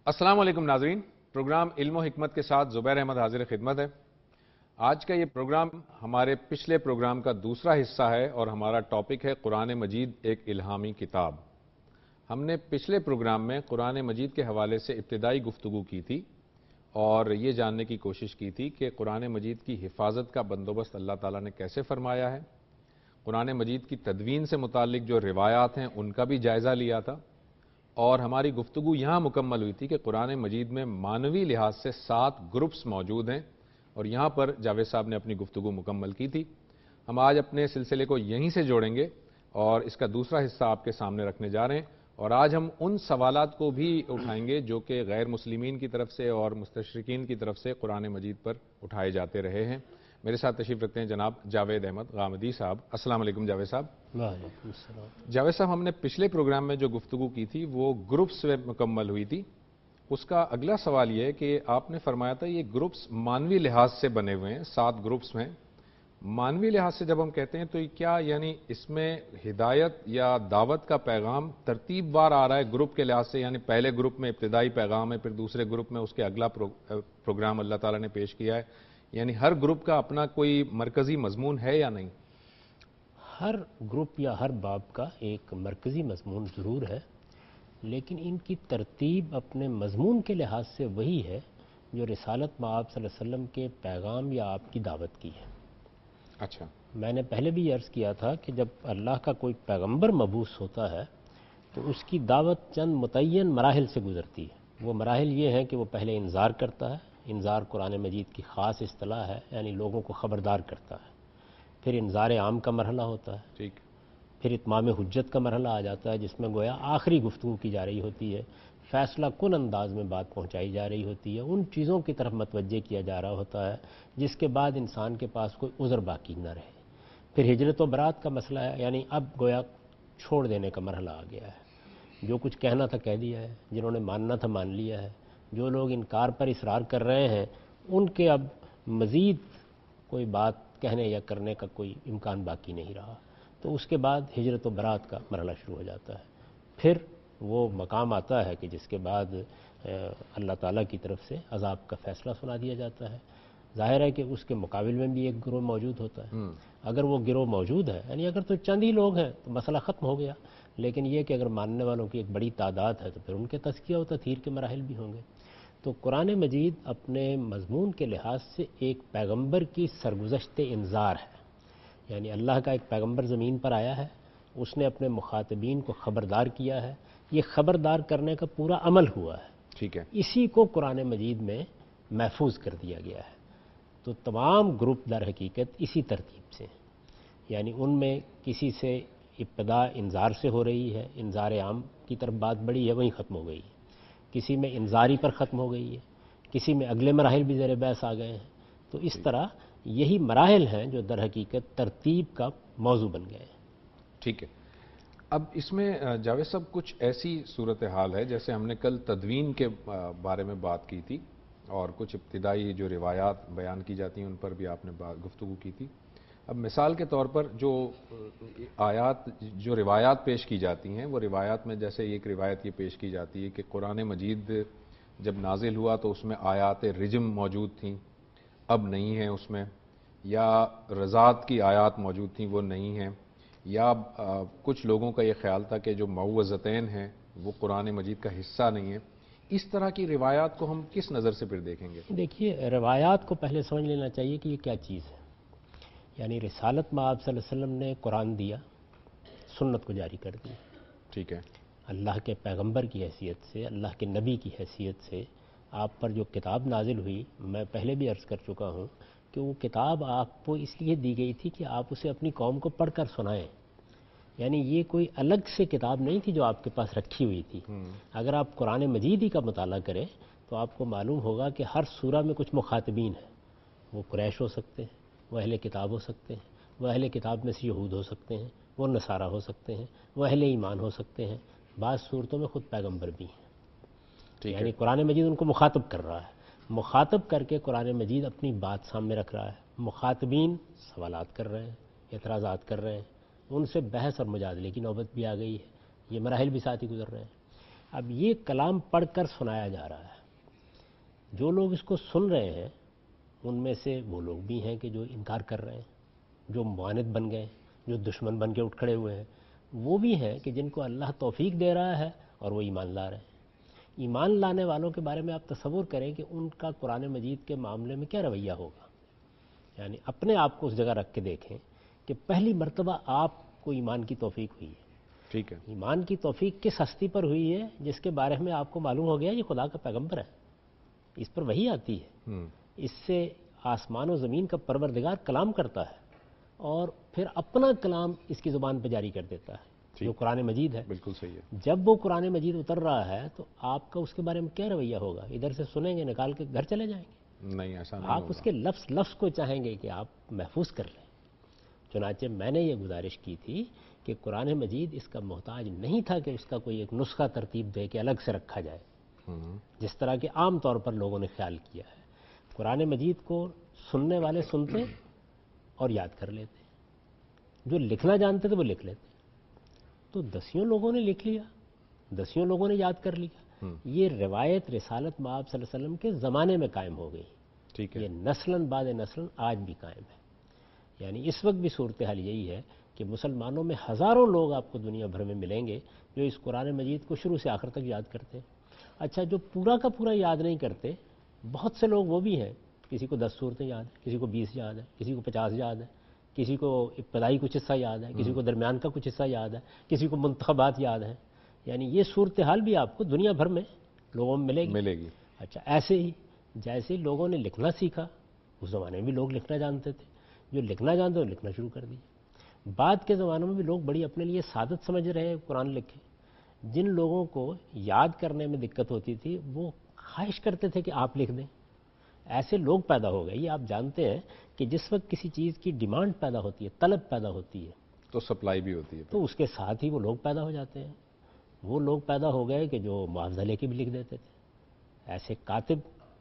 السلام علیکم ناظرین، پروگرام علم و حکمت کے ساتھ زبیر احمد حاضر خدمت ہے۔ آج کا یہ پروگرام ہمارے پچھلے پروگرام کا دوسرا حصہ ہے اور ہمارا ٹاپک ہے قرآن مجید ایک الہامی کتاب۔ ہم نے پچھلے پروگرام میں قرآن مجید کے حوالے سے ابتدائی گفتگو کی تھی اور یہ جاننے کی کوشش کی تھی کہ قرآن مجید کی حفاظت کا بندوبست اللہ تعالیٰ نے کیسے فرمایا ہے، قرآن مجید کی تدوین سے متعلق جو روایات ہیں ان کا بھی جائزہ لیا تھا، اور ہماری گفتگو یہاں مکمل ہوئی تھی کہ قرآن مجید میں معنوی لحاظ سے 7 گروپس موجود ہیں، اور یہاں پر جاوید صاحب نے اپنی گفتگو مکمل کی تھی۔ ہم آج اپنے سلسلے کو یہیں سے جوڑیں گے اور اس کا دوسرا حصہ آپ کے سامنے رکھنے جا رہے ہیں، اور آج ہم ان سوالات کو بھی اٹھائیں گے جو کہ غیر مسلمین کی طرف سے اور مستشرقین کی طرف سے قرآن مجید پر اٹھائے جاتے رہے ہیں۔ میرے ساتھ تشریف رکھتے ہیں جناب جاوید احمد غامدی صاحب۔ السلام علیکم جاوید صاحب۔ وعلیکم السلام۔ جاوید صاحب، ہم نے پچھلے پروگرام میں جو گفتگو کی تھی وہ گروپس میں مکمل ہوئی تھی۔ اس کا اگلا سوال یہ ہے کہ آپ نے فرمایا تھا یہ گروپس مانوی لحاظ سے بنے ہوئے ہیں، 7 گروپس ہیں۔ مانوی لحاظ سے جب ہم کہتے ہیں تو کیا یعنی اس میں ہدایت یا دعوت کا پیغام ترتیب وار آ رہا ہے گروپ کے لحاظ سے، یعنی پہلے گروپ میں ابتدائی پیغام ہے، پھر دوسرے گروپ میں اس کے اگلا پروگرام اللہ تعالیٰ نے پیش کیا ہے، یعنی ہر گروپ کا اپنا کوئی مرکزی مضمون ہے یا نہیں؟ ہر گروپ یا ہر باب کا ایک مرکزی مضمون ضرور ہے، لیکن ان کی ترتیب اپنے مضمون کے لحاظ سے وہی ہے جو رسالت مآب صلی اللہ علیہ وسلم کے پیغام یا آپ کی دعوت کی ہے۔ اچھا، میں نے پہلے بھی عرض کیا تھا کہ جب اللہ کا کوئی پیغمبر مبعوث ہوتا ہے تو اس کی دعوت چند متعین مراحل سے گزرتی ہے۔ وہ مراحل یہ ہیں کہ وہ پہلے انذار کرتا ہے، انذار قرآن مجید کی خاص اصطلاح ہے، یعنی لوگوں کو خبردار کرتا ہے۔ پھر انذار عام کا مرحلہ ہوتا ہے، ٹھیک، پھر اتمام حجت کا مرحلہ آ جاتا ہے جس میں گویا آخری گفتگو کی جا رہی ہوتی ہے، فیصلہ کن انداز میں بات پہنچائی جا رہی ہوتی ہے، ان چیزوں کی طرف متوجہ کیا جا رہا ہوتا ہے جس کے بعد انسان کے پاس کوئی عذر باقی نہ رہے۔ پھر ہجرت و برات کا مسئلہ ہے، یعنی اب گویا چھوڑ دینے کا مرحلہ آ گیا ہے۔ جو کچھ کہنا تھا کہہ دیا ہے، جنہوں نے ماننا تھا مان لیا ہے، جو لوگ انکار پر اصرار کر رہے ہیں ان کے اب مزید کوئی بات کہنے یا کرنے کا کوئی امکان باقی نہیں رہا۔ تو اس کے بعد ہجرت و برات کا مرحلہ شروع ہو جاتا ہے۔ پھر وہ مقام آتا ہے کہ جس کے بعد اللہ تعالیٰ کی طرف سے عذاب کا فیصلہ سنا دیا جاتا ہے۔ ظاہر ہے کہ اس کے مقابل میں بھی ایک گروہ موجود ہوتا ہے۔ اگر وہ گروہ موجود ہے، یعنی اگر تو چند ہی لوگ ہیں تو مسئلہ ختم ہو گیا، لیکن یہ کہ اگر ماننے والوں کی ایک بڑی تعداد ہے تو پھر ان کے تزکیہ و تطہیر کے مراحل بھی ہوں گے۔ تو قرآن مجید اپنے مضمون کے لحاظ سے ایک پیغمبر کی سرگزشت انذار ہے، یعنی اللہ کا ایک پیغمبر زمین پر آیا ہے، اس نے اپنے مخاطبین کو خبردار کیا ہے، یہ خبردار کرنے کا پورا عمل ہوا ہے، ٹھیک ہے، اسی کو قرآن مجید میں محفوظ کر دیا گیا ہے۔ تو تمام گروپ در حقیقت اسی ترتیب سے ہیں، یعنی ان میں کسی سے ابتدا انذار سے ہو رہی ہے، انذار عام کی طرف بات بڑھی ہے، وہیں ختم ہو گئی ہے، کسی میں انذاری پر ختم ہو گئی ہے، کسی میں اگلے مراحل بھی زیر بحث آ گئے ہیں۔ تو اس طرح یہی مراحل ہیں جو در حقیقت ترتیب کا موضوع بن گئے ہیں۔ ٹھیک ہے۔ اب اس میں جاوید صاحب کچھ ایسی صورتحال ہے، جیسے ہم نے کل تدوین کے بارے میں بات کی تھی اور کچھ ابتدائی جو روایات بیان کی جاتی ہیں ان پر بھی آپ نے گفتگو کی تھی۔ اب مثال کے طور پر جو روایات پیش کی جاتی ہیں، وہ روایات میں جیسے ایک روایت یہ پیش کی جاتی ہے کہ قرآن مجید جب نازل ہوا تو اس میں آیات رجم موجود تھیں، اب نہیں ہیں اس میں، یا رضات کی آیات موجود تھیں وہ نہیں ہیں، یا کچھ لوگوں کا یہ خیال تھا کہ جو معوذتین ہیں وہ قرآن مجید کا حصہ نہیں ہیں۔ اس طرح کی روایات کو ہم کس نظر سے پھر دیکھیں گے؟ دیکھیے، روایات کو پہلے سمجھ لینا چاہیے کہ یہ کیا چیز ہے۔ یعنی رسالت مآب صلی اللہ علیہ وسلم نے قرآن دیا، سنت کو جاری کر دی، ٹھیک ہے، اللہ کے پیغمبر کی حیثیت سے، اللہ کے نبی کی حیثیت سے آپ پر جو کتاب نازل ہوئی، میں پہلے بھی عرض کر چکا ہوں کہ وہ کتاب آپ کو اس لیے دی گئی تھی کہ آپ اسے اپنی قوم کو پڑھ کر سنائیں، یعنی یہ کوئی الگ سے کتاب نہیں تھی جو آپ کے پاس رکھی ہوئی تھی۔ اگر آپ قرآن مجید ہی کا مطالعہ کریں تو آپ کو معلوم ہوگا کہ ہر سورہ میں کچھ مخاطبین ہیں، وہ قریش ہو سکتے ہیں، وہ اہل کتاب ہو سکتے ہیں، وہ اہل کتاب میں سے یہود ہو سکتے ہیں، وہ نصارہ ہو سکتے ہیں، وہ اہل ایمان ہو سکتے ہیں، بعض صورتوں میں خود پیغمبر بھی ہیں۔ یعنی قرآن مجید ان کو مخاطب کر رہا ہے، مخاطب کر کے قرآن مجید اپنی بات سامنے رکھ رہا ہے، مخاطبین سوالات کر رہے ہیں، اعتراضات کر رہے ہیں، ان سے بحث اور مجادلے کی نوبت بھی آ گئی ہے، یہ مراحل بھی ساتھ ہی گزر رہے ہیں۔ اب یہ کلام پڑھ کر سنایا جا رہا ہے، جو لوگ اس کو سن رہے ہیں ان میں سے وہ لوگ بھی ہیں کہ جو انکار کر رہے ہیں، جو معاند بن گئے، جو دشمن بن کے اٹھ کھڑے ہوئے ہیں، وہ بھی ہیں کہ جن کو اللہ توفیق دے رہا ہے اور وہ ایمان لا رہے ہیں۔ ایمان لانے والوں کے بارے میں آپ تصور کریں کہ ان کا قرآن مجید کے معاملے میں کیا رویہ ہوگا۔ یعنی اپنے آپ کو اس جگہ رکھ کے دیکھیں کہ پہلی مرتبہ آپ کو ایمان کی توفیق ہوئی ہے۔ ٹھیک ہے، ایمان کی توفیق کس ہستی پر ہوئی ہے جس کے بارے میں آپ کو معلوم ہو گیا یہ خدا کا پیغمبر ہے، اس پر وحی آتی ہے، اس سے آسمان و زمین کا پروردگار کلام کرتا ہے اور پھر اپنا کلام اس کی زبان پہ جاری کر دیتا ہے جو قرآن مجید ہے۔ بالکل صحیح ہے۔ جب وہ قرآن مجید اتر رہا ہے تو آپ کا اس کے بارے میں کیا رویہ ہوگا؟ ادھر سے سنیں گے نکال کے گھر چلے جائیں گے؟ نہیں، ایسا نہیں آپ اس کے لفظ کو چاہیں گے کہ آپ محفوظ کر لیں۔ چنانچہ میں نے یہ گزارش کی تھی کہ قرآن مجید اس کا محتاج نہیں تھا کہ اس کا کوئی ایک نسخہ ترتیب دے کے الگ سے رکھا جائے جس طرح کہ عام طور پر لوگوں نے خیال کیا ہے۔ قرآن مجید کو سننے والے سنتے اور یاد کر لیتے، جو لکھنا جانتے تھے وہ لکھ لیتے۔ تو دسیوں لوگوں نے لکھ لیا، دسیوں لوگوں نے یاد کر لیا۔ یہ روایت رسالت مآب صلی اللہ علیہ وسلم کے زمانے میں قائم ہو گئی، ٹھیک ہے، یہ نسلاً بعد نسلاً آج بھی قائم ہے۔ یعنی اس وقت بھی صورتحال یہی ہے کہ مسلمانوں میں ہزاروں لوگ آپ کو دنیا بھر میں ملیں گے جو اس قرآن مجید کو شروع سے آخر تک یاد کرتے ہیں۔ اچھا، جو پورا کا پورا یاد نہیں کرتے، بہت سے لوگ وہ بھی ہیں، کسی کو 10 صورتیں یاد ہیں، کسی کو 20 یاد ہے، کسی کو 50 یاد ہے، کسی کو ابتدائی کچھ حصہ یاد ہے، کسی کو درمیان کا کچھ حصہ یاد ہے، کسی کو منتخبات یاد ہیں۔ یعنی یہ صورتحال بھی آپ کو دنیا بھر میں لوگوں میں ملے گی۔ اچھا، ایسے ہی جیسے لوگوں نے لکھنا سیکھا، اس زمانے میں بھی لوگ لکھنا جانتے تھے، جو لکھنا جانتے وہ لکھنا شروع کر دیا۔ بعد کے زمانوں میں بھی لوگ بڑی اپنے لیے سعادت سمجھ رہے قرآن لکھے۔ جن لوگوں کو یاد کرنے میں دقت ہوتی تھی وہ خواہش کرتے تھے کہ آپ لکھ دیں، ایسے لوگ پیدا ہو گئے۔ یہ آپ جانتے ہیں کہ جس وقت کسی چیز کی ڈیمانڈ پیدا ہوتی ہے، طلب پیدا ہوتی ہے، تو سپلائی بھی ہوتی ہے، تو اس کے ساتھ ہی وہ لوگ پیدا ہو جاتے ہیں۔ وہ لوگ پیدا ہو گئے کہ جو معاوضہ لے کے بھی لکھ دیتے تھے۔ ایسے کاتب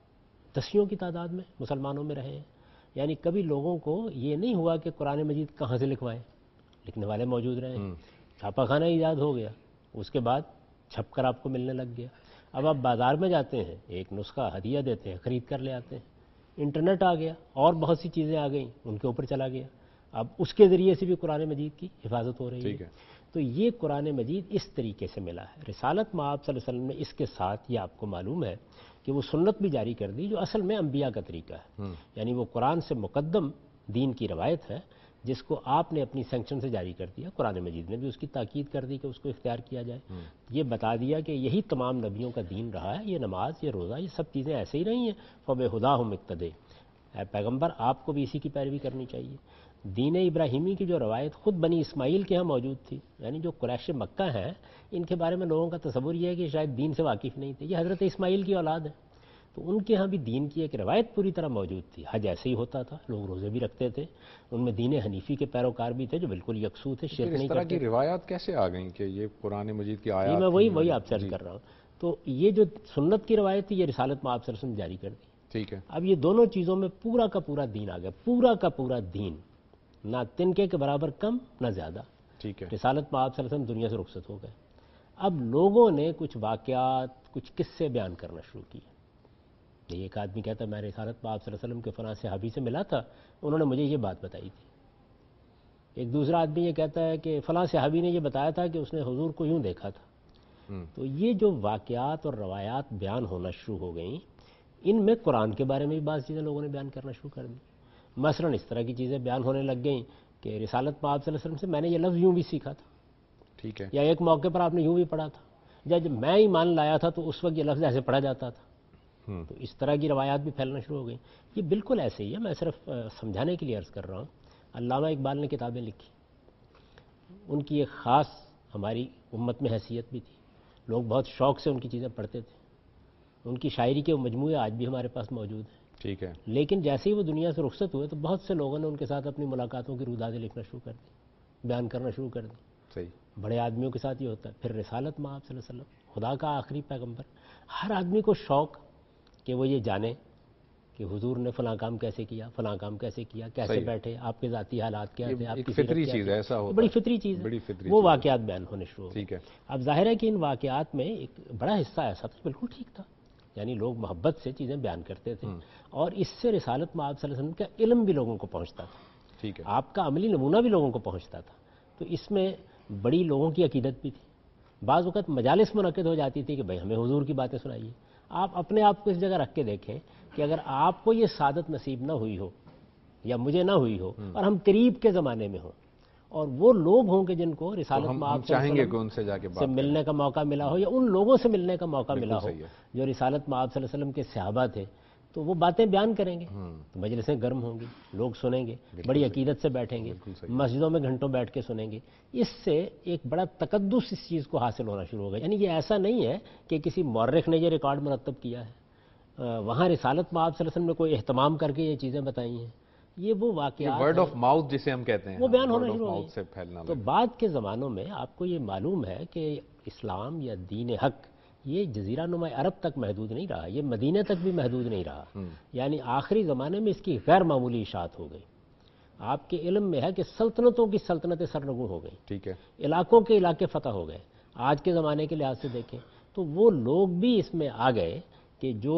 دسیوں کی تعداد میں مسلمانوں میں رہے ہیں۔ یعنی کبھی لوگوں کو یہ نہیں ہوا کہ قرآن مجید کہاں سے لکھوائیں، لکھنے والے موجود رہے ہیں۔ چھاپا خانہ ایجاد ہو گیا، اس کے بعد چھپ کر آپ کو ملنے لگ گیا۔ اب آپ بازار میں جاتے ہیں، ایک نسخہ ہدیہ دیتے ہیں، خرید کر لے آتے ہیں۔ انٹرنیٹ آ گیا اور بہت سی چیزیں آ گئیں، ان کے اوپر چلا گیا، اب اس کے ذریعے سے بھی قرآن مجید کی حفاظت ہو رہی ہے۔ تو یہ قرآن مجید اس طریقے سے ملا ہے۔ رسالت مآب صلی اللہ علیہ وسلم نے اس کے ساتھ یہ آپ کو معلوم ہے کہ وہ سنت بھی جاری کر دی جو اصل میں انبیاء کا طریقہ ہے۔ یعنی وہ قرآن سے مقدم دین کی روایت ہے جس کو آپ نے اپنی سینکشن سے جاری کر دیا۔ قرآن مجید نے بھی اس کی تاکید کر دی کہ اس کو اختیار کیا جائے۔ یہ بتا دیا کہ یہی تمام نبیوں کا دین رہا ہے، یہ نماز، یہ روزہ، یہ سب چیزیں ایسے ہی رہی ہیں۔ فَبِہُدَاهُمْ اقْتَدَیْ، اے پیغمبر آپ کو بھی اسی کی پیروی کرنی چاہیے۔ دین ابراہیمی کی جو روایت خود بنی اسماعیل کے ہاں موجود تھی، یعنی جو قریش مکہ ہیں ان کے بارے میں لوگوں کا تصور یہ ہے کہ شاید دین سے واقف نہیں تھے، یہ حضرت اسماعیل کی اولاد ہے، تو ان کے ہاں بھی دین کی ایک روایت پوری طرح موجود تھی۔ حج ایسے ہی ہوتا تھا، لوگ روزے بھی رکھتے تھے، ان میں دین حنیفی کے پیروکار بھی تھے جو بالکل یکسو تھے، شرک نہیں اس طرح کرتے۔ کی روایات کیسے آ گئیں کہ یہ قرآن مجید کی جی آیات میں تھیں؟ وہی آپ سے عرض کر رہا ہوں۔ تو یہ جو سنت کی روایت تھی یہ رسالت مآب صلی اللہ علیہ وسلم نے جاری کر دی۔ ٹھیک ہے، اب یہ دونوں چیزوں میں پورا کا پورا دین آ گیا، پورا کا پورا دین، نہ تنکے کے برابر کم نہ زیادہ۔ ٹھیک ہے، رسالت مآب صلی اللہ علیہ وسلم دنیا سے رخصت ہو گئے۔ اب لوگوں نے کچھ واقعات، کچھ قصے بیان کرنا شروع کیے۔ ایک آدمی کہتا ہے میں رسالت مآب صلی اللہ علیہ وسلم کے فلاں صحابی سے ملا تھا، انہوں نے مجھے یہ بات بتائی تھی۔ ایک دوسرا آدمی یہ کہتا ہے کہ فلاں صحابی نے یہ بتایا تھا کہ اس نے حضور کو یوں دیکھا تھا۔ تو یہ جو واقعات اور روایات بیان ہونا شروع ہو گئیں، ان میں قرآن کے بارے میں بھی بعض چیزیں لوگوں نے بیان کرنا شروع کر دی۔ مثلاً اس طرح کی چیزیں بیان ہونے لگ گئیں کہ رسالت مآب صلی اللہ علیہ وسلم سے میں نے یہ لفظ یوں بھی سیکھا تھا، ٹھیک ہے، یا ایک موقع پر آپ نے یوں بھی پڑھا تھا، جب میں ایمان لایا تھا تو اس وقت یہ لفظ ایسے پڑھا جاتا تھا۔ تو اس طرح کی روایات بھی پھیلنا شروع ہو گئیں۔ یہ بالکل ایسے ہی ہے، میں صرف سمجھانے کے لیے عرض کر رہا ہوں۔ علامہ اقبال نے کتابیں لکھی، ان کی ایک خاص ہماری امت میں حیثیت بھی تھی، لوگ بہت شوق سے ان کی چیزیں پڑھتے تھے، ان کی شاعری کے مجموعے آج بھی ہمارے پاس موجود ہیں۔ ٹھیک ہے، لیکن جیسے ہی وہ دنیا سے رخصت ہوئے تو بہت سے لوگوں نے ان کے ساتھ اپنی ملاقاتوں کی رودادیں لکھنا شروع کر دی، بیان کرنا شروع کر دی۔ صحیح، بڑے آدمیوں کے ساتھ یہ ہوتا ہے۔ پھر رسالت مآب صلی اللہ علیہ وسلم، خدا کا آخری پیغمبر، ہر آدمی کو شوق کہ وہ یہ جانے کہ حضور نے فلاں کام کیسے کیا، فلاں کام کیسے کیا، کیسے بیٹھے، آپ کے ذاتی حالات کیا تھے، آپ کی فطری چیز ہے، ایسا ہوتا ہے، بڑی فطری چیز ہے، وہ واقعات بیان ہونے شروع ہو گئے۔ اب ظاہر ہے کہ ان واقعات میں ایک بڑا حصہ ایسا تھا بالکل ٹھیک تھا، یعنی لوگ محبت سے چیزیں بیان کرتے تھے، اور اس سے رسالت مآب صلی اللہ علیہ وسلم کا علم بھی لوگوں کو پہنچتا تھا، آپ کا عملی نمونہ بھی لوگوں کو پہنچتا تھا۔ تو اس میں بڑی لوگوں کی عقیدت بھی تھی۔ بعض اوقات مجالس منعقد ہو جاتی تھی کہ بھئی ہمیں حضور کی باتیں سنائیے۔ آپ اپنے آپ کو اس جگہ رکھ کے دیکھیں کہ اگر آپ کو یہ سعادت نصیب نہ ہوئی ہو یا مجھے نہ ہوئی ہو، اور ہم قریب کے زمانے میں ہوں، اور وہ لوگ ہوں کہ جن کو رسالت مآب صلی اللہ علیہ وسلم سے ملنے کا موقع ملا ہو، یا ان لوگوں سے ملنے کا موقع ملا ہو جو رسالت مآب صلی اللہ علیہ وسلم کے صحابہ تھے، تو وہ باتیں بیان کریں گے، تو مجلسیں گرم ہوں گی، لوگ سنیں گے، بڑی عقیدت سے بیٹھیں گے، مسجدوں میں گھنٹوں بیٹھ کے سنیں گے۔ اس سے ایک بڑا تقدس اس چیز کو حاصل ہونا شروع ہوگا۔ یعنی یہ ایسا نہیں ہے کہ کسی مورخ نے یہ ریکارڈ مرتب کیا ہے، وہاں رسالت مآب صلی اللہ علیہ وسلم نے کوئی اہتمام کر کے یہ چیزیں بتائی ہیں، یہ وہ واقعات ورڈ آف ماؤتھ جسے ہم کہتے ہیں، وہ بیان ہونا شروع ہو گئی۔ تو بعد کے زمانوں میں آپ کو یہ معلوم ہے کہ اسلام یا دین حق یہ جزیرہ نما عرب تک محدود نہیں رہا، یہ مدینہ تک بھی محدود نہیں رہا، یعنی آخری زمانے میں اس کی غیر معمولی اشاعت ہو گئی۔ آپ کے علم میں ہے کہ سلطنتوں کی سلطنتیں سرنگوں ہو گئیں، ٹھیک ہے، علاقوں کے علاقے فتح ہو گئے۔ آج کے زمانے کے لحاظ سے دیکھیں تو وہ لوگ بھی اس میں آ گئے کہ جو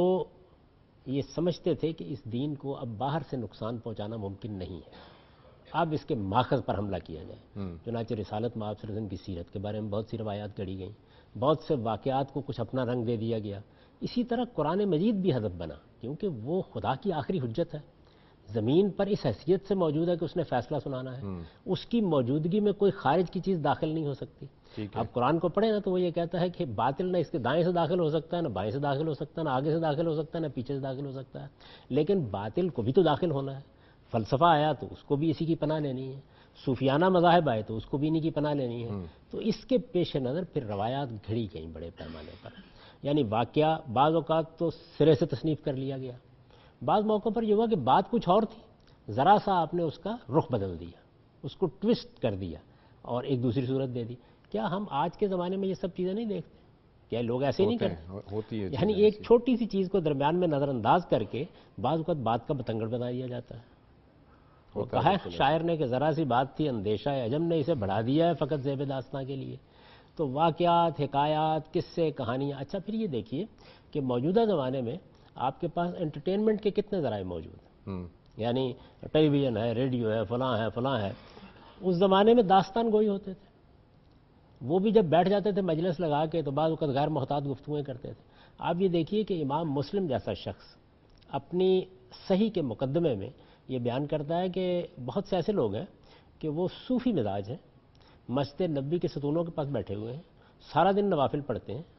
یہ سمجھتے تھے کہ اس دین کو اب باہر سے نقصان پہنچانا ممکن نہیں ہے، اب اس کے ماخذ پر حملہ کیا جائے۔ چنانچہ رسالت مآب صلی اللہ علیہ وسلم کی سیرت کے بارے میں بہت سی روایات گڑھی گئیں، بہت سے واقعات کو کچھ اپنا رنگ دے دیا گیا۔ اسی طرح قرآن مجید بھی ہدف بنا، کیونکہ وہ خدا کی آخری حجت ہے، زمین پر اس حیثیت سے موجود ہے کہ اس نے فیصلہ سنانا ہے، اس کی موجودگی میں کوئی خارج کی چیز داخل نہیں ہو سکتی۔ آپ قرآن کو پڑھیں نا تو وہ یہ کہتا ہے کہ باطل نہ اس کے دائیں سے داخل ہو سکتا ہے، نہ بائیں سے داخل ہو سکتا ہے، نہ آگے سے داخل ہو سکتا ہے، نہ پیچھے سے داخل ہو سکتا ہے، لیکن باطل کو بھی تو داخل ہونا ہے۔ فلسفہ آیا تو اس کو بھی اسی کی پناہ لینی ہے، صوفیانہ مذاہب آئے تو اس کو بھی انہی کی پناہ لینی ہے۔ تو اس کے پیش نظر پھر روایات گھڑی گئیں بڑے پیمانے پر، یعنی واقعہ بعض اوقات تو سرے سے تصنیف کر لیا گیا، بعض موقعوں پر یہ ہوا کہ بات کچھ اور تھی، ذرا سا آپ نے اس کا رخ بدل دیا، اس کو ٹوسٹ کر دیا اور ایک دوسری صورت دے دی۔ کیا ہم آج کے زمانے میں یہ سب چیزیں نہیں دیکھتے؟ کیا لوگ ایسے نہیں کرتے؟ یعنی ایک چھوٹی سی چیز کو درمیان میں نظر انداز کر کے بعض اوقات بات کا بتنگڑ بنا دیا جاتا ہے۔ وہ کہا ہے شاعر نے کہ ذرا سی بات تھی اندیشہ عجم نے اسے بڑھا دیا ہے فقط زیب داستاں کے لیے۔ تو واقعات، حکایات، قصے، کہانیاں۔ اچھا پھر یہ دیکھیے کہ موجودہ زمانے میں آپ کے پاس انٹرٹینمنٹ کے کتنے ذرائع موجود ہیں، یعنی ٹیلی ویژن ہے، ریڈیو ہے، فلاں ہے، فلاں ہے۔ اس زمانے میں داستان گوئی ہوتے تھے، وہ بھی جب بیٹھ جاتے تھے مجلس لگا کے تو بعض اوقات غیر محتاط گفتگویں کرتے تھے۔ آپ یہ دیکھیے کہ امام مسلم جیسا شخص اپنی صحیح کے مقدمے میں یہ بیان کرتا ہے کہ بہت سے ایسے لوگ ہیں کہ وہ صوفی مزاج ہیں، مسجد نبی کے ستونوں کے پاس بیٹھے ہوئے ہیں، سارا دن نوافل پڑھتے ہیں،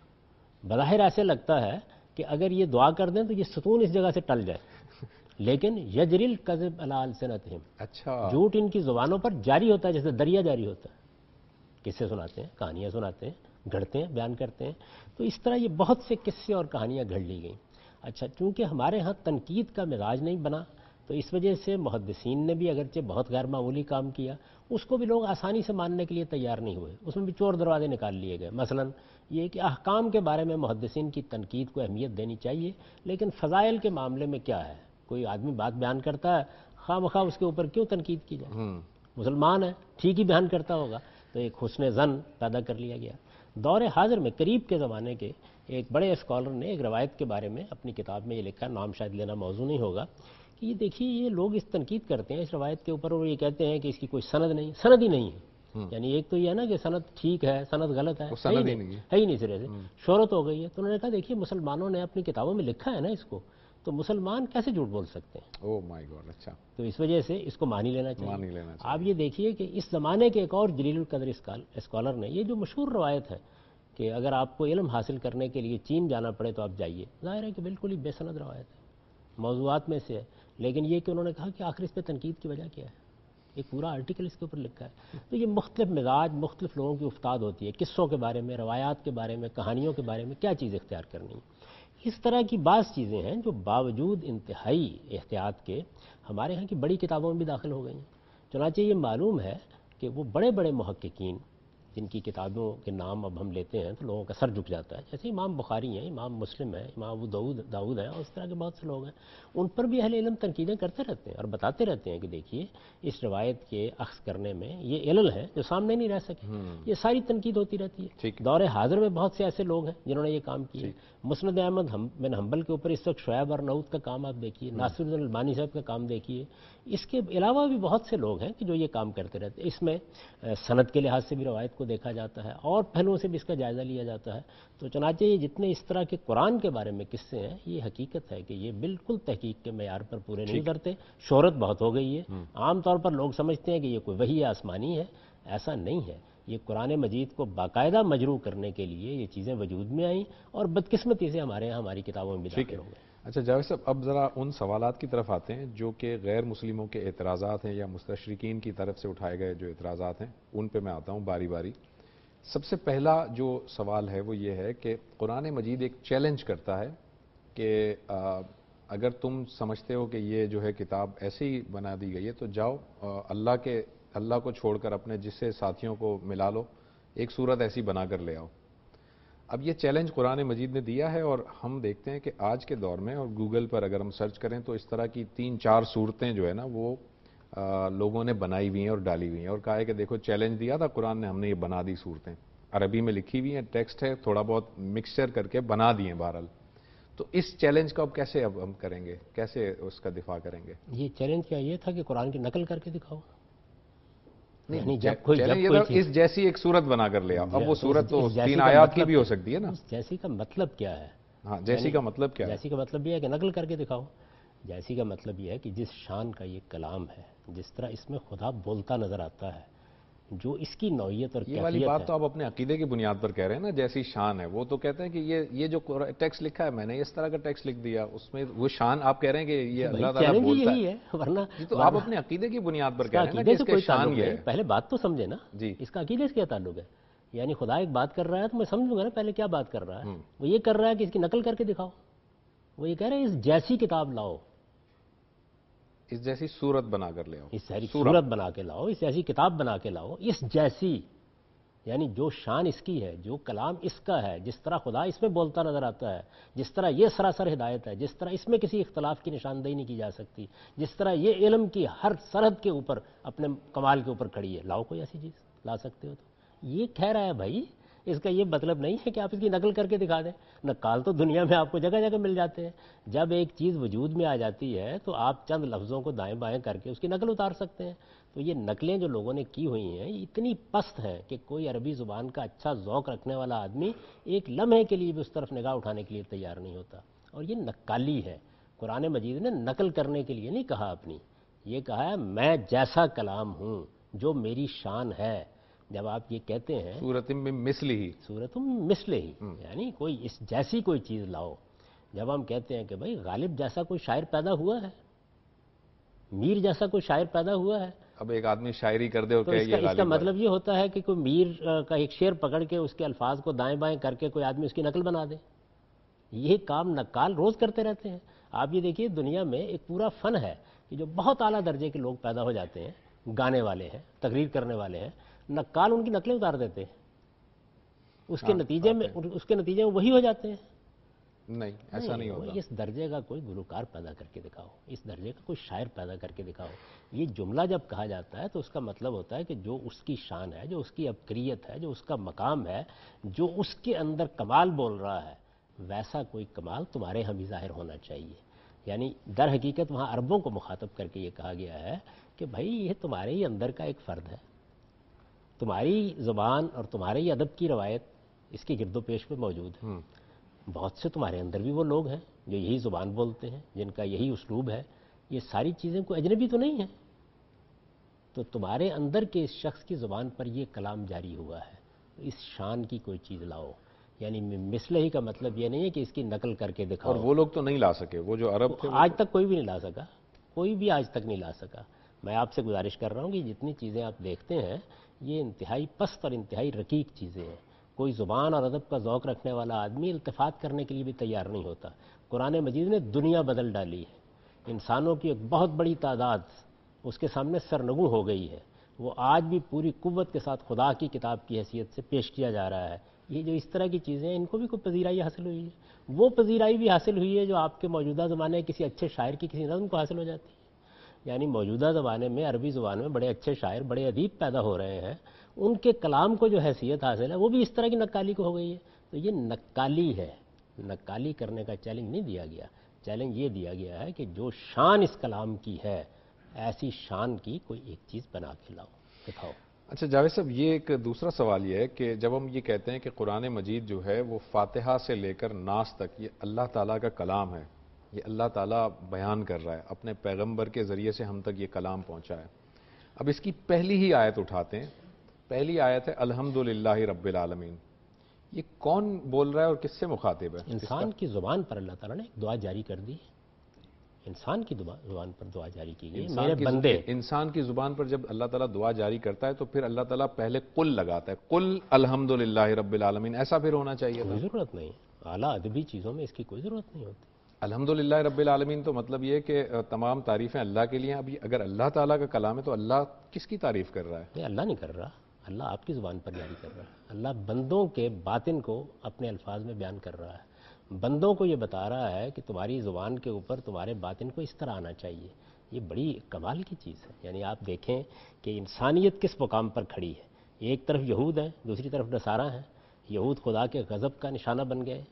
بظاہر ایسے لگتا ہے کہ اگر یہ دعا کر دیں تو یہ ستون اس جگہ سے ٹل جائے، لیکن یجری الکذب علی السنتہم، اچھا جھوٹ ان کی زبانوں پر جاری ہوتا ہے جیسے دریا جاری ہوتا ہے۔ قصے سناتے ہیں، کہانیاں سناتے ہیں، گھڑتے ہیں، بیان کرتے ہیں۔ تو اس طرح یہ بہت سے قصے اور کہانیاں گھڑ لی گئیں۔ اچھا چونکہ ہمارے ہاں تنقید کا مزاج نہیں بنا تو اس وجہ سے محدثین نے بھی اگرچہ بہت غیر معمولی کام کیا، اس کو بھی لوگ آسانی سے ماننے کے لیے تیار نہیں ہوئے، اس میں بھی چور دروازے نکال لیے گئے۔ مثلا یہ کہ احکام کے بارے میں محدثین کی تنقید کو اہمیت دینی چاہیے، لیکن فضائل کے معاملے میں کیا ہے، کوئی آدمی بات بیان کرتا ہے، خواہ مخواہ اس کے اوپر کیوں تنقید کی جائے، مسلمان ہے ٹھیک ہی بیان کرتا ہوگا، تو ایک حسن ظن پیدا کر لیا گیا۔ دور حاضر میں قریب کے زمانے کے ایک بڑے اسکالر نے ایک روایت کے بارے میں اپنی کتاب میں یہ لکھا، نام شاید لینا موضوع نہیں ہوگا، کہ یہ دیکھیے یہ لوگ اس تنقید کرتے ہیں اس روایت کے اوپر اور یہ کہتے ہیں کہ اس کی کوئی سند نہیں، سند ہی نہیں ہے۔ یعنی ایک تو یہ ہے نا کہ سند ٹھیک ہے، سند غلط ہے، ہے ہی نہیں سرے سے، شہرت ہو گئی ہے۔ تو انہوں نے کہا دیکھیے مسلمانوں نے اپنی کتابوں میں لکھا ہے نا اس کو، تو مسلمان کیسے جھوٹ بول سکتے ہیں؟ اوہ مائی گاڈ، اچھا، تو اس وجہ سے اس کو مان ہی لینا چاہیے۔ آپ یہ دیکھیے کہ اس زمانے کے ایک اور جلیل القدر اسکالر نے یہ جو مشہور روایت ہے کہ اگر آپ کو علم حاصل کرنے کے لیے چین جانا پڑے تو آپ جائیے، ظاہر ہے کہ بالکل ہی بے سند روایت ہے، موضوعات میں سے ہے، لیکن یہ کہ انہوں نے کہا کہ آخر اس پہ تنقید کی وجہ کیا ہے، ایک پورا آرٹیکل اس کے اوپر لکھا ہے۔ تو یہ مختلف مزاج، مختلف لوگوں کی افتاد ہوتی ہے، قصوں کے بارے میں، روایات کے بارے میں، کہانیوں کے بارے میں کیا چیز اختیار کرنی ہے۔ اس طرح کی بعض چیزیں ہیں جو باوجود انتہائی احتیاط کے ہمارے ہاں کی بڑی کتابوں میں بھی داخل ہو گئی ہیں۔ چنانچہ یہ معلوم ہے کہ وہ بڑے بڑے محققین جن کی کتابوں کے نام اب ہم لیتے ہیں تو لوگوں کا سر جھک جاتا ہے، جیسے امام بخاری ہیں، امام مسلم ہیں، امام ابو داؤد ہیں، اور اس طرح کے بہت سے لوگ ہیں. ان پر بھی اہل علم تنقیدیں کرتے رہتے ہیں اور بتاتے رہتے ہیں کہ دیکھیے اس روایت کے اخذ کرنے میں یہ علل ہے جو سامنے نہیں رہ سکے. یہ ساری تنقید ہوتی رہتی ہے. دور حاضر میں بہت سے ایسے لوگ ہیں جنہوں نے یہ کام کیے. مسند احمد بن حنبل کے اوپر اس وقت شعیب ارناؤت کا کام آپ دیکھیے، ناصر الدین البانی صاحب کا کام دیکھیے. اس کے علاوہ بھی بہت سے لوگ ہیں کہ جو یہ کام کرتے رہتے ہیں. اس میں سند کے لحاظ سے بھی روایت کو دیکھا جاتا ہے اور پہلوؤں سے بھی اس کا جائزہ لیا جاتا ہے. تو چنانچہ یہ جتنے اس طرح کے قرآن کے بارے میں قصے ہیں، یہ حقیقت ہے کہ یہ بالکل تحقیق کے معیار پر پورے نہیں اترتے. شہرت بہت ہو گئی ہے. عام طور پر لوگ سمجھتے ہیں کہ یہ کوئی وحی آسمانی ہے. ایسا نہیں ہے. یہ قرآن مجید کو باقاعدہ مجروح کرنے کے لیے یہ چیزیں وجود میں آئیں اور بدقسمتی سے ہمارے یہاں ہماری کتابوں میں بھی داخل ہو گئے. اچھا جاوید صاحب، اب ذرا ان سوالات کی طرف آتے ہیں جو کہ غیر مسلموں کے اعتراضات ہیں یا مستشرقین کی طرف سے اٹھائے گئے جو اعتراضات ہیں، ان پہ میں آتا ہوں باری باری. سب سے پہلا جو سوال ہے وہ یہ ہے کہ قرآن مجید ایک چیلنج کرتا ہے کہ اگر تم سمجھتے ہو کہ یہ جو ہے کتاب ایسے ہی بنا دی گئی ہے تو جاؤ اللہ کو چھوڑ کر اپنے جسے ساتھیوں کو ملا لو، ایک صورت ایسی بنا کر لے آؤ. اب یہ چیلنج قرآن مجید نے دیا ہے اور ہم دیکھتے ہیں کہ آج کے دور میں اور گوگل پر اگر ہم سرچ کریں تو اس طرح کی 3-4 صورتیں جو ہے نا وہ لوگوں نے بنائی ہوئی ہیں اور ڈالی ہوئی ہیں اور کہا ہے کہ دیکھو چیلنج دیا تھا قرآن نے، ہم نے یہ بنا دی صورتیں. عربی میں لکھی ہوئی ہیں، ٹیکسٹ ہے، تھوڑا بہت مکسچر کر کے بنا دیے بہرحال. تو اس چیلنج کو اب کیسے ہم کریں گے، کیسے اس کا دفاع کریں گے؟ یہ چیلنج کیا یہ تھا کہ قرآن کی نقل کر کے دکھاؤ. اس جیسی ایک صورت بنا کر لے آؤ. اب وہ صورت تو 3 آیات کی بھی ہو سکتی ہے نا. جیسی کا مطلب کیا ہے؟ ہاں، جیسی کا مطلب کیا ہے؟ جیسی کا مطلب یہ ہے کہ نقل کر کے دکھاؤ. جیسی کا مطلب یہ ہے کہ جس شان کا یہ کلام ہے، جس طرح اس میں خدا بولتا نظر آتا ہے، جو اس کی نوعیت اور یہ والی بات تو آپ اپنے عقیدے کی بنیاد پر کہہ رہے ہیں نا، جیسی شان ہے. وہ تو کہتے ہیں کہ یہ جو ٹیکسٹ لکھا ہے میں نے اس طرح کا ٹیکسٹ لکھ دیا، اس میں وہ شان آپ کہہ رہے ہیں کہ یہ اللہ تعالیٰ بولتا ہے. ورنہ تو آپ اپنے عقیدے کی بنیاد پر کہہ رہے ہیں نا کہ اس کے شان یہ ہے. پہلے بات تو سمجھے نا جی، اس کا عقیدے سے کیا تعلق ہے؟ یعنی خدا ایک بات کر رہا ہے تو میں سمجھوں گا نا پہلے کیا بات کر رہا ہے. وہ یہ کر رہا ہے کہ اس کی نقل کر کے دکھاؤ. وہ یہ کہہ رہے ہیں اس جیسی کتاب لاؤ، اس جیسی صورت بنا کر لے آؤ، اس جیسی صورت بنا کے لاؤ، اس جیسی کتاب بنا کے لاؤ. اس جیسی یعنی جو شان اس کی ہے، جو کلام اس کا ہے، جس طرح خدا اس میں بولتا نظر آتا ہے، جس طرح یہ سراسر ہدایت ہے، جس طرح اس میں کسی اختلاف کی نشاندہی نہیں کی جا سکتی، جس طرح یہ علم کی ہر سرحد کے اوپر اپنے کمال کے اوپر کھڑی ہے. لاؤ کوئی ایسی چیز لا سکتے ہو تو. یہ کہہ رہا ہے بھائی، اس کا یہ مطلب نہیں ہے کہ آپ اس کی نقل کر کے دکھا دیں. نقال تو دنیا میں آپ کو جگہ جگہ مل جاتے ہیں. جب ایک چیز وجود میں آ جاتی ہے تو آپ چند لفظوں کو دائیں بائیں کر کے اس کی نقل اتار سکتے ہیں. تو یہ نقلیں جو لوگوں نے کی ہوئی ہیں یہ اتنی پست ہیں کہ کوئی عربی زبان کا اچھا ذوق رکھنے والا آدمی ایک لمحے کے لیے بھی اس طرف نگاہ اٹھانے کے لیے تیار نہیں ہوتا. اور یہ نقالی ہے. قرآن مجید نے نقل کرنے کے لیے نہیں کہا اپنی، یہ کہا ہے میں جیسا کلام ہوں جو میری شان ہے. جب آپ یہ کہتے ہیں صورت میں مثل ہی، صورت مثل ہی یعنی کوئی اس جیسی کوئی چیز لاؤ. جب ہم کہتے ہیں کہ بھائی غالب جیسا کوئی شاعر پیدا ہوا ہے، میر جیسا کوئی شاعر پیدا ہوا ہے، اب ایک آدمی شاعری کر دے تو اس کا مطلب یہ ہوتا ہے کہ کوئی میر کا ایک شعر پکڑ کے اس کے الفاظ کو دائیں بائیں کر کے کوئی آدمی اس کی نقل بنا دے. یہ کام نقال روز کرتے رہتے ہیں. آپ یہ دیکھیے دنیا میں ایک پورا فن ہے کہ جو بہت اعلیٰ درجے کے لوگ پیدا ہو جاتے ہیں، گانے والے ہیں، تقریر کرنے والے ہیں، نقال ان کی نقلیں اتار دیتے ہیں. اس کے نتیجے میں وہی ہو جاتے ہیں. نہیں، ایسا نہیں ہوتا. اس درجے کا کوئی گلوکار پیدا کر کے دکھاؤ، اس درجے کا کوئی شاعر پیدا کر کے دکھاؤ. یہ جملہ جب کہا جاتا ہے تو اس کا مطلب ہوتا ہے کہ جو اس کی شان ہے، جو اس کی عبقریت ہے، جو اس کا مقام ہے، جو اس کے اندر کمال بول رہا ہے، ویسا کوئی کمال تمہارے ہم بھی ظاہر ہونا چاہیے. یعنی در حقیقت وہاں عربوں کو مخاطب کر کے یہ کہا گیا ہے کہ بھائی یہ تمہارے ہی اندر کا ایک فرد ہے. تمہاری زبان اور تمہارے ہی ادب کی روایت اس کے گرد و پیش پہ موجود ہے. بہت سے تمہارے اندر بھی وہ لوگ ہیں جو یہی زبان بولتے ہیں، جن کا یہی اسلوب ہے. یہ ساری چیزیں کوئی اجنبی تو نہیں ہیں. تو تمہارے اندر کے اس شخص کی زبان پر یہ کلام جاری ہوا ہے، اس شان کی کوئی چیز لاؤ. یعنی مثل ہی کا مطلب یہ نہیں ہے کہ اس کی نقل کر کے دکھاؤ. اور وہ لوگ تو نہیں لا سکے، وہ جو عرب تھے آج تک کوئی بھی نہیں لا سکا، کوئی بھی آج تک نہیں لا سکا. میں آپ سے گزارش کر رہا ہوں کہ جتنی چیزیں آپ دیکھتے ہیں یہ انتہائی پست اور انتہائی رقیق چیزیں ہیں. کوئی زبان اور ادب کا ذوق رکھنے والا آدمی التفات کرنے کے لیے بھی تیار نہیں ہوتا. قرآن مجید نے دنیا بدل ڈالی ہے. انسانوں کی ایک بہت بڑی تعداد اس کے سامنے سرنگوں ہو گئی ہے. وہ آج بھی پوری قوت کے ساتھ خدا کی کتاب کی حیثیت سے پیش کیا جا رہا ہے. یہ جو اس طرح کی چیزیں ہیں ان کو بھی کوئی پذیرائی حاصل ہوئی ہے. وہ پذیرائی بھی حاصل ہوئی ہے جو آپ کے موجودہ زمانے کسی اچھے شاعر کی کسی نظم کو حاصل ہو جاتی ہے. یعنی موجودہ زمانے میں عربی زبان میں بڑے اچھے شاعر بڑے ادیب پیدا ہو رہے ہیں, ان کے کلام کو جو حیثیت حاصل ہے وہ بھی اس طرح کی نقالی کو ہو گئی ہے. تو یہ نقالی ہے, نقالی کرنے کا چیلنج نہیں دیا گیا, چیلنج یہ دیا گیا ہے کہ جو شان اس کلام کی ہے ایسی شان کی کوئی ایک چیز بنا کے لاؤ, دکھاؤ. اچھا جاوید صاحب, یہ ایک دوسرا سوال یہ ہے کہ جب ہم یہ کہتے ہیں کہ قرآن مجید جو ہے وہ فاتحہ سے لے کر ناس تک یہ اللہ تعالیٰ کا کلام ہے, یہ اللہ تعالیٰ بیان کر رہا ہے, اپنے پیغمبر کے ذریعے سے ہم تک یہ کلام پہنچا ہے. اب اس کی پہلی ہی آیت اٹھاتے ہیں, پہلی آیت ہے الحمدللہ رب العالمین. یہ کون بول رہا ہے اور کس سے مخاطب ہے؟ انسان کی زبان پر اللہ تعالیٰ نے ایک دعا جاری کر دی, انسان کی زبان پر دعا جاری کی گئی, میرے بندے. انسان کی زبان پر جب اللہ تعالیٰ دعا جاری کرتا ہے تو پھر اللہ تعالیٰ پہلے قل لگاتا ہے, قل الحمدللہ رب العالمین, ایسا پھر ہونا چاہیے تھا. کوئی ضرورت نہیں, اعلیٰ ادبی چیزوں میں اس کی کوئی ضرورت نہیں ہوتی. الحمدللہ رب العالمین تو مطلب یہ کہ تمام تعریفیں اللہ کے لیے ہیں. ابھی اگر اللہ تعالیٰ کا کلام ہے تو اللہ کس کی تعریف کر رہا ہے؟ نہیں, اللہ نہیں کر رہا, اللہ آپ کی زبان پر جاری کر رہا ہے. اللہ بندوں کے باطن کو اپنے الفاظ میں بیان کر رہا ہے, بندوں کو یہ بتا رہا ہے کہ تمہاری زبان کے اوپر تمہارے باطن کو اس طرح آنا چاہیے. یہ بڑی کمال کی چیز ہے. یعنی آپ دیکھیں کہ انسانیت کس مقام پر کھڑی ہے. ایک طرف یہود ہیں, دوسری طرف نصارہ ہیں. یہود خدا کے غضب کا نشانہ بن گئے,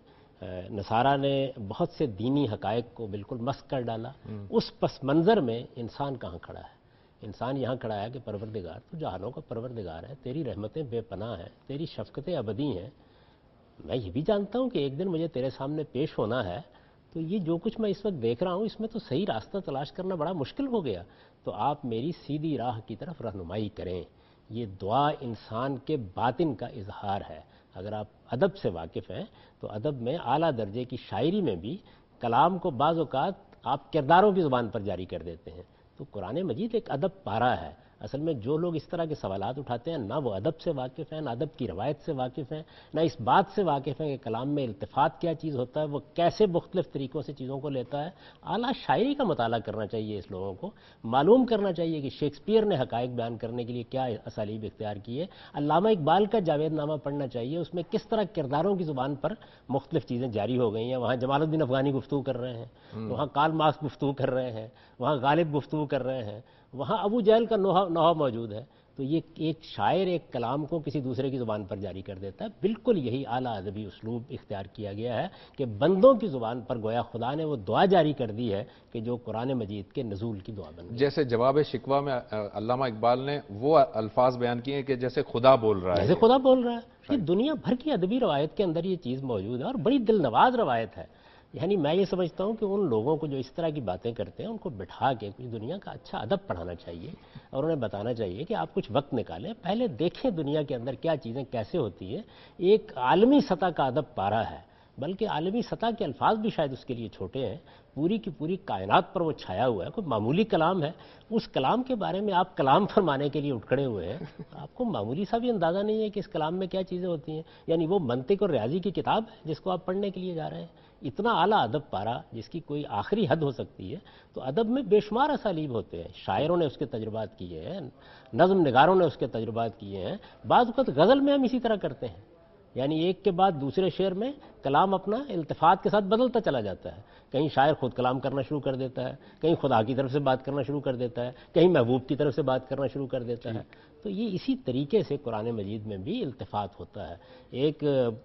نصارہ نے بہت سے دینی حقائق کو بالکل مسخ کر ڈالا. اس پس منظر میں انسان کہاں کھڑا ہے؟ انسان یہاں کھڑا ہے کہ پروردگار تو جہانوں کا پروردگار ہے, تیری رحمتیں بے پناہ ہیں, تیری شفقتیں ابدی ہیں. میں یہ بھی جانتا ہوں کہ ایک دن مجھے تیرے سامنے پیش ہونا ہے, تو یہ جو کچھ میں اس وقت دیکھ رہا ہوں اس میں تو صحیح راستہ تلاش کرنا بڑا مشکل ہو گیا, تو آپ میری سیدھی راہ کی طرف رہنمائی کریں. یہ دعا انسان کے باطن کا اظہار ہے. اگر آپ ادب سے واقف ہیں تو ادب میں اعلیٰ درجے کی شاعری میں بھی کلام کو بعض اوقات آپ کرداروں کی زبان پر جاری کر دیتے ہیں. تو قرآن مجید ایک ادب پارا ہے. اصل میں جو لوگ اس طرح کے سوالات اٹھاتے ہیں نہ وہ ادب سے واقف ہیں, نہ ادب کی روایت سے واقف ہیں, نہ اس بات سے واقف ہیں کہ کلام میں التفات کیا چیز ہوتا ہے, وہ کیسے مختلف طریقوں سے چیزوں کو لیتا ہے. اعلیٰ شاعری کا مطالعہ کرنا چاہیے اس لوگوں کو, معلوم کرنا چاہیے کہ شیکسپیئر نے حقائق بیان کرنے کے لیے کیا اسالیب اختیار کی ہے. علامہ اقبال کا جاوید نامہ پڑھنا چاہیے, اس میں کس طرح کرداروں کی زبان پر مختلف چیزیں جاری ہو گئی ہیں. وہاں جمال الدین افغانی گفتگو کر رہے ہیں, وہاں کارل مارکس گفتگو کر رہے ہیں, وہاں غالب گفتگو کر رہے ہیں, وہاں ابو جہل کا نوحہ موجود ہے. تو یہ ایک شاعر ایک کلام کو کسی دوسرے کی زبان پر جاری کر دیتا ہے. بالکل یہی اعلیٰ ادبی اسلوب اختیار کیا گیا ہے کہ بندوں کی زبان پر گویا خدا نے وہ دعا جاری کر دی ہے کہ جو قرآن مجید کے نزول کی دعا بن گئی. جیسے جواب شکوہ میں علامہ اقبال نے وہ الفاظ بیان کیے ہیں کہ جیسے خدا بول رہا ہے, جیسے خدا بول رہا ہے. یہ دنیا بھر کی ادبی روایت کے اندر یہ چیز موجود ہے اور بڑی دل نواز روایت ہے. یعنی میں یہ سمجھتا ہوں کہ ان لوگوں کو جو اس طرح کی باتیں کرتے ہیں ان کو بٹھا کے کچھ دنیا کا اچھا ادب پڑھانا چاہیے اور انہیں بتانا چاہیے کہ آپ کچھ وقت نکالیں, پہلے دیکھیں دنیا کے اندر کیا چیزیں کیسے ہوتی ہیں. ایک عالمی سطح کا ادب پارا ہے, بلکہ عالمی سطح کے الفاظ بھی شاید اس کے لیے چھوٹے ہیں. پوری کی پوری کائنات پر وہ چھایا ہوا ہے, کوئی معمولی کلام ہے. اس کلام کے بارے میں آپ کلام فرمانے کے لیے اٹھ کھڑے ہوئے ہیں, آپ کو معمولی سا بھی اندازہ نہیں ہے کہ اس کلام میں کیا چیزیں ہوتی ہیں. یعنی وہ منطق اور ریاضی کی کتاب ہے جس کو آپ پڑھنے کے لیے جا رہے ہیں. اتنا اعلیٰ ادب پارا جس کی کوئی آخری حد ہو سکتی ہے. تو ادب میں بے شمار اسالیب ہوتے ہیں, شاعروں نے اس کے تجربات کیے ہیں, نظم نگاروں نے اس کے تجربات کیے ہیں. بعض اوقات غزل میں ہم اسی طرح کرتے ہیں, یعنی ایک کے بعد دوسرے شعر میں کلام اپنا التفات کے ساتھ بدلتا چلا جاتا ہے. کہیں شاعر خود کلام کرنا شروع کر دیتا ہے, کہیں خدا کی طرف سے بات کرنا شروع کر دیتا ہے, کہیں محبوب کی طرف سے بات کرنا شروع کر دیتا ہے. تو یہ اسی طریقے سے قرآن مجید میں بھی التفات ہوتا ہے. ایک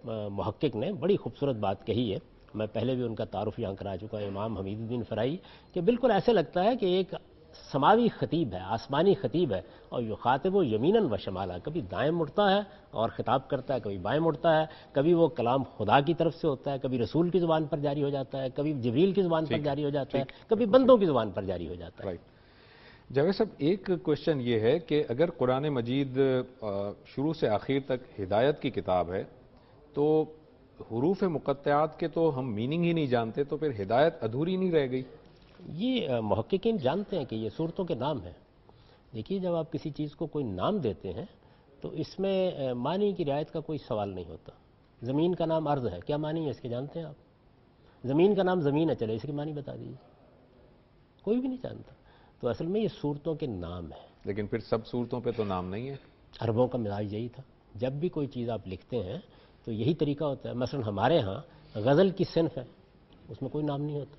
محقق نے بڑی خوبصورت بات کہی ہے, میں پہلے بھی ان کا تعارف یہاں کرا چکا ہوں, امام حمید الدین فرائی, کہ بالکل ایسے لگتا ہے کہ ایک سماوی خطیب ہے, آسمانی خطیب ہے, اور یخاطب و یمیناً و شمالا, کبھی دائیں مڑتا ہے اور خطاب کرتا ہے, کبھی بائیں مڑتا ہے, کبھی وہ کلام خدا کی طرف سے ہوتا ہے, کبھی رسول کی زبان پر جاری ہو جاتا ہے, کبھی جبریل کی زبان پر جاری ہو جاتا ہے, کبھی بندوں کی زبان پر جاری ہو جاتا ہے. جاوید صاحب, ایک کوشچن یہ ہے کہ اگر قرآن مجید شروع سے آخر تک ہدایت کی کتاب ہے تو حروف مقطعات کے تو ہم میننگ ہی نہیں جانتے, تو پھر ہدایت ادھوری نہیں رہ گئی؟ یہ محققین جانتے ہیں کہ یہ صورتوں کے نام ہیں. دیکھیے, جب آپ کسی چیز کو کوئی نام دیتے ہیں تو اس میں معنی کی رعایت کا کوئی سوال نہیں ہوتا. زمین کا نام ارض ہے, کیا معنی ہے اس کے جانتے ہیں آپ؟ زمین کا نام زمین ہے, چلے اس کی معنی بتا دیجیے, کوئی بھی نہیں جانتا. تو اصل میں یہ صورتوں کے نام ہیں. لیکن پھر سب صورتوں پہ تو نام نہیں ہے. عربوں کا مزاج یہی تھا، جب بھی کوئی چیز آپ لکھتے ہیں تو یہی طریقہ ہوتا ہے. مثلا ہمارے ہاں غزل کی صنف ہے، اس میں کوئی نام نہیں ہوتا.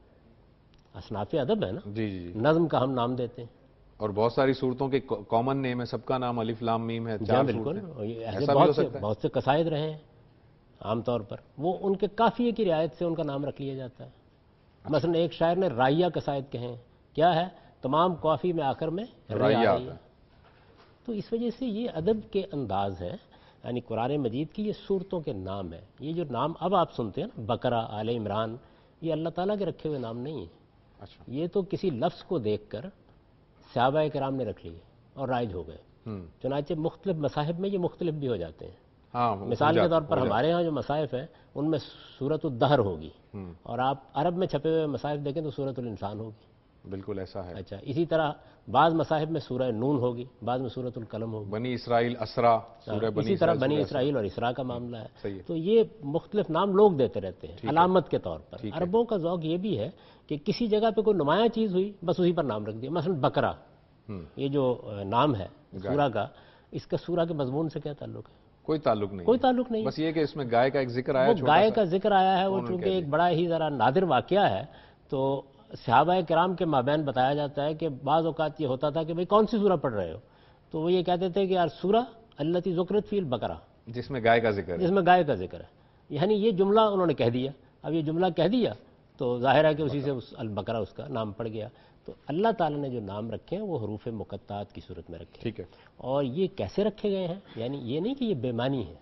اصناف ادب ہے نا، جی جی جی. نظم کا ہم نام دیتے ہیں. اور بہت ساری صورتوں کے کامن نیم ہے، سب کا نام الف لام میم ہے، جی 4 بالکل، صورتیں. ایسے ایسا بھی ہو سکتا ہے. بہت سے قصائد رہے ہیں عام طور پر، وہ ان کے قافیے کی رعایت سے ان کا نام رکھ لیا جاتا ہے. مثلا ایک شاعر نے رائیہ قصائد کہے ہیں، کیا ہے؟ تمام قافی میں آخر میں رے آ رہی ہے. تو اس وجہ سے یہ ادب کے انداز ہیں. یعنی قرآن مجید کی یہ صورتوں کے نام ہیں. یہ جو نام اب آپ سنتے ہیں نا، بقرہ، آل عمران، یہ اللہ تعالیٰ کے رکھے ہوئے نام نہیں ہیں. اچھا. یہ تو کسی لفظ کو دیکھ کر صحابہ کرام نے رکھ لیے اور رائج ہو گئے. چنانچہ مختلف مصاحف میں یہ مختلف بھی ہو جاتے ہیں. ہاں، مثال کے طور پر ہمارے ہاں جو مصاحف ہیں ان میں سورۃ الدہر ہوگی، اور آپ عرب میں چھپے ہوئے مصاحف دیکھیں تو سورۃ الانسان ہوگی. بالکل ایسا ہے. اچھا، اسی طرح بعض مصاحف میں سورہ نون ہوگی، بعض میں سورۃ القلم ہوگی. بنی اسرائیل اسرا، سورہ بنی اسی طرح اسرائیل، بنی سورہ اسرائیل اور اسراء کا معاملہ صحیح ہے. ہے. تو یہ مختلف نام لوگ دیتے رہتے ہیں علامت کے طور پر. عربوں کا ذوق یہ بھی ہے کہ کسی جگہ پہ کوئی نمایاں چیز ہوئی بس اسی پر نام رکھ دیا. مثلا بقرہ، یہ جو نام ہے سورہ کا، اس کا سورہ کے مضمون سے کیا تعلق ہے؟ کوئی تعلق نہیں. کوئی تعلق نہیں. بس یہ کہ اس میں گائے کا ایک ذکر آیا، وہ چھوٹا گائے سا کا ذکر آیا ہے، وہ چونکہ ایک بڑا ہی ذرا نادر واقعہ ہے، تو صحابہ کرام کے مابین بتایا جاتا ہے کہ بعض اوقات یہ ہوتا تھا کہ بھئی کون سی سورہ پڑھ رہے ہو؟ تو وہ یہ کہتے تھے کہ یار سورہ التی ذکرت فی البقرہ، جس میں گائے کا ذکر ہے. جس میں گائے کا ذکر ہے. یعنی یہ جملہ انہوں نے کہہ دیا. اب یہ جملہ کہہ دیا تو ظاہر ہے کہ اسی سے البقرہ اس کا نام پڑ گیا. تو اللہ تعالیٰ نے جو نام رکھے ہیں وہ حروف مقطعات کی صورت میں رکھے. ٹھیک ہے. اور یہ کیسے رکھے گئے ہیں؟ یعنی یہ نہیں کہ یہ بے معنی ہے.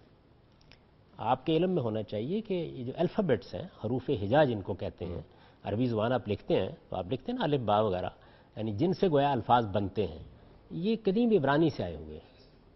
آپ کے علم میں ہونا چاہیے کہ یہ جو الفابیٹس ہیں، حروف ہجاج ان کو کہتے ہیں. عربی زبان آپ لکھتے ہیں تو آپ لکھتے ہیں نا الف با وغیرہ، یعنی جن سے گویا الفاظ بنتے ہیں، یہ قدیم عبرانی سے آئے ہوئے ہیں.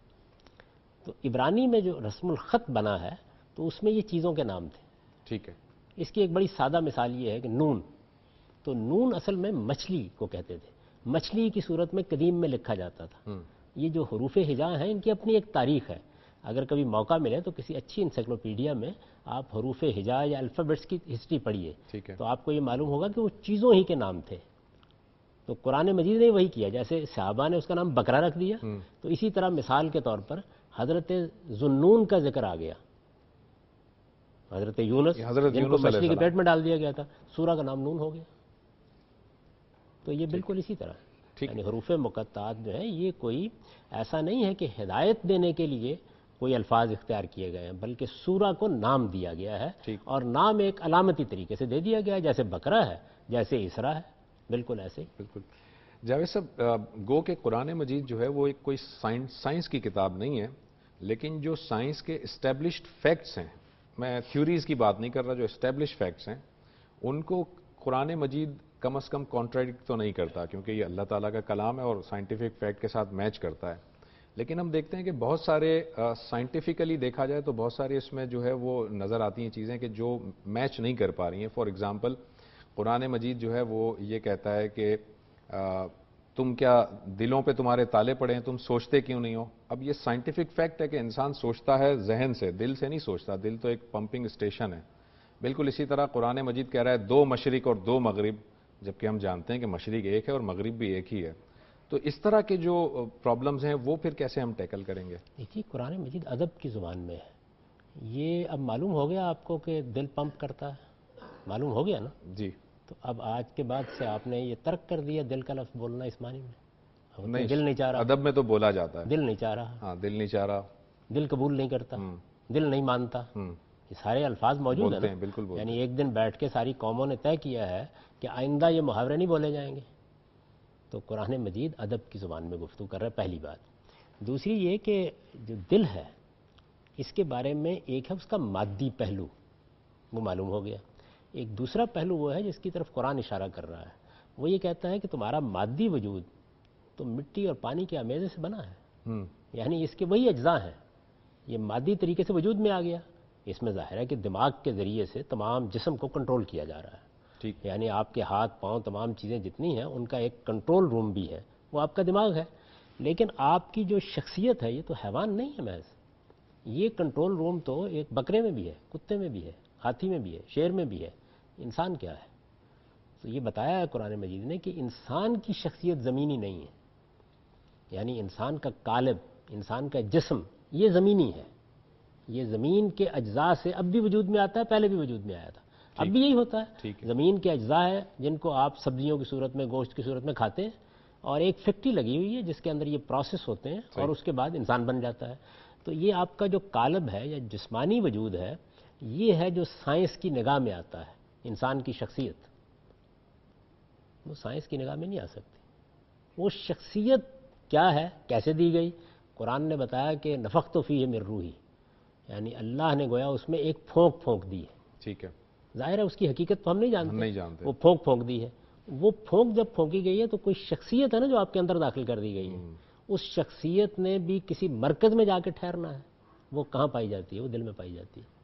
تو عبرانی میں جو رسم الخط بنا ہے تو اس میں یہ چیزوں کے نام تھے. ٹھیک ہے. اس کی ایک بڑی سادہ مثال یہ ہے کہ نون، تو نون اصل میں مچھلی کو کہتے تھے. مچھلی کی صورت میں قدیم میں لکھا جاتا تھا. یہ جو حروف ہجا ہیں ان کی اپنی ایک تاریخ ہے. اگر کبھی موقع ملے تو کسی اچھی انسائکلوپیڈیا میں آپ حروف ہجا یا الفابیٹس کی ہسٹری پڑھیے تو آپ کو یہ معلوم ہوگا کہ وہ چیزوں ہی کے نام تھے. تو قرآن مجید نے وہی کیا. جیسے صحابہ نے اس کا نام بقرہ رکھ دیا، تو اسی طرح مثال کے طور پر حضرت ذوالنون کا ذکر آ گیا. حضرت یونس جن کو مچھلی کے پیٹ میں ڈال دیا گیا تھا، سورہ کا نام نون ہو گیا. تو یہ بالکل اسی طرح. یعنی حروف مقطعات جو ہیں یہ کوئی ایسا نہیں ہے کہ ہدایت دینے کے لیے کوئی الفاظ اختیار کیے گئے ہیں، بلکہ سورہ کو نام دیا گیا ہے، اور نام ایک علامتی طریقے سے دے دیا گیا ہے. جیسے بقرہ ہے، جیسے اسراء ہے، بالکل ایسے. بالکل. جاوید صاحب، گو کہ قرآن مجید جو ہے وہ ایک کوئی سائنس کی کتاب نہیں ہے، لیکن جو سائنس کے اسٹیبلشڈ فیکٹس ہیں، میں تھیوریز کی بات نہیں کر رہا، جو اسٹیبلشڈ فیکٹس ہیں ان کو قرآن مجید کم از کم کانٹراڈکٹ تو نہیں کرتا، کیونکہ یہ اللہ تعالیٰ کا کلام ہے اور سائنٹیفک فیکٹ کے ساتھ میچ کرتا ہے. لیکن ہم دیکھتے ہیں کہ بہت سارے سائنٹیفکلی دیکھا جائے تو بہت سارے اس میں جو ہے وہ نظر آتی ہیں چیزیں کہ جو میچ نہیں کر پا رہی ہیں. فار ایگزامپل، قرآن مجید جو ہے وہ یہ کہتا ہے کہ تم کیا دلوں پہ تمہارے تالے پڑے ہیں، تم سوچتے کیوں نہیں ہو؟ اب یہ سائنٹیفک فیکٹ ہے کہ انسان سوچتا ہے ذہن سے، دل سے نہیں سوچتا. دل تو ایک پمپنگ اسٹیشن ہے. بالکل اسی طرح قرآن مجید کہہ رہا ہے 2 مشرق اور 2 مغرب، جبکہ ہم جانتے ہیں کہ مشرق ایک ہے اور مغرب بھی ایک ہی ہے. تو اس طرح کے جو پرابلمز ہیں وہ پھر کیسے ہم ٹیکل کریں گے؟ دیکھیے قرآن مجید ادب کی زبان میں ہے. یہ اب معلوم ہو گیا آپ کو کہ دل پمپ کرتا ہے، معلوم ہو گیا نا؟ جی. تو اب آج کے بعد سے آپ نے یہ ترک کر دیا دل کا لفظ بولنا اس معنی میں. نہیں، دل نہیں چاہ رہا، ادب میں تو بولا جاتا ہے. دل نہیں چاہ رہا. ہاں، دل نہیں چاہ رہا، دل قبول نہیں کرتا، دل نہیں مانتا. یہ سارے الفاظ موجود ہیں نا. بالکل بولتے ہیں. یعنی ایک دن بیٹھ کے ساری قوموں نے طے کیا ہے کہ آئندہ یہ محاورے نہیں بولے جائیں گے. تو قرآن مجید ادب کی زبان میں گفتگو کر رہا ہے، پہلی بات. دوسری یہ کہ جو دل ہے اس کے بارے میں ایک ہے اس کا مادی پہلو، وہ معلوم ہو گیا. ایک دوسرا پہلو وہ ہے جس کی طرف قرآن اشارہ کر رہا ہے. وہ یہ کہتا ہے کہ تمہارا مادی وجود تو مٹی اور پانی کے آمیزے سے بنا ہے. یعنی اس کے وہی اجزاء ہیں. یہ مادی طریقے سے وجود میں آ گیا. اس میں ظاہر ہے کہ دماغ کے ذریعے سے تمام جسم کو کنٹرول کیا جا رہا ہے. یعنی آپ کے ہاتھ پاؤں تمام چیزیں جتنی ہیں ان کا ایک کنٹرول روم بھی ہے، وہ آپ کا دماغ ہے. لیکن آپ کی جو شخصیت ہے یہ تو حیوان نہیں ہے محض. یہ کنٹرول روم تو ایک بکرے میں بھی ہے، کتے میں بھی ہے، ہاتھی میں بھی ہے، شیر میں بھی ہے. انسان کیا ہے؟ تو یہ بتایا ہے قرآن مجید نے کہ انسان کی شخصیت زمینی نہیں ہے. یعنی انسان کا قالب، انسان کا جسم یہ زمینی ہے، یہ زمین کے اجزاء سے اب بھی وجود میں آتا ہے، پہلے بھی وجود میں آیا تھا، اب بھی یہی ہوتا ہے۔ زمین کے اجزاء ہیں جن کو آپ سبزیوں کی صورت میں، گوشت کی صورت میں کھاتے ہیں، اور ایک فیکٹری لگی ہوئی ہے جس کے اندر یہ پروسیس ہوتے ہیں اور اس کے بعد انسان بن جاتا ہے۔ تو یہ آپ کا جو قالب ہے یا جسمانی وجود ہے، یہ ہے جو سائنس کی نگاہ میں آتا ہے۔ انسان کی شخصیت وہ سائنس کی نگاہ میں نہیں آ سکتی۔ وہ شخصیت کیا ہے، کیسے دی گئی؟ قرآن نے بتایا کہ نفخت فیہ من روحی، یعنی اللہ نے گویا اس میں ایک پھونک دی ہے۔ ٹھیک ہے، ظاہر ہے اس کی حقیقت تو ہم نہیں نہیں جانتے، جانتے، وہ پھونک دی ہے۔ وہ پھونک جب پھونکی گئی ہے تو کوئی شخصیت ہے نا جو آپ کے اندر داخل کر دی گئی ہے، اس شخصیت نے بھی کسی مرکز میں جا کے ٹھہرنا ہے۔ وہ کہاں پائی جاتی ہے؟ وہ دل میں پائی جاتی ہے،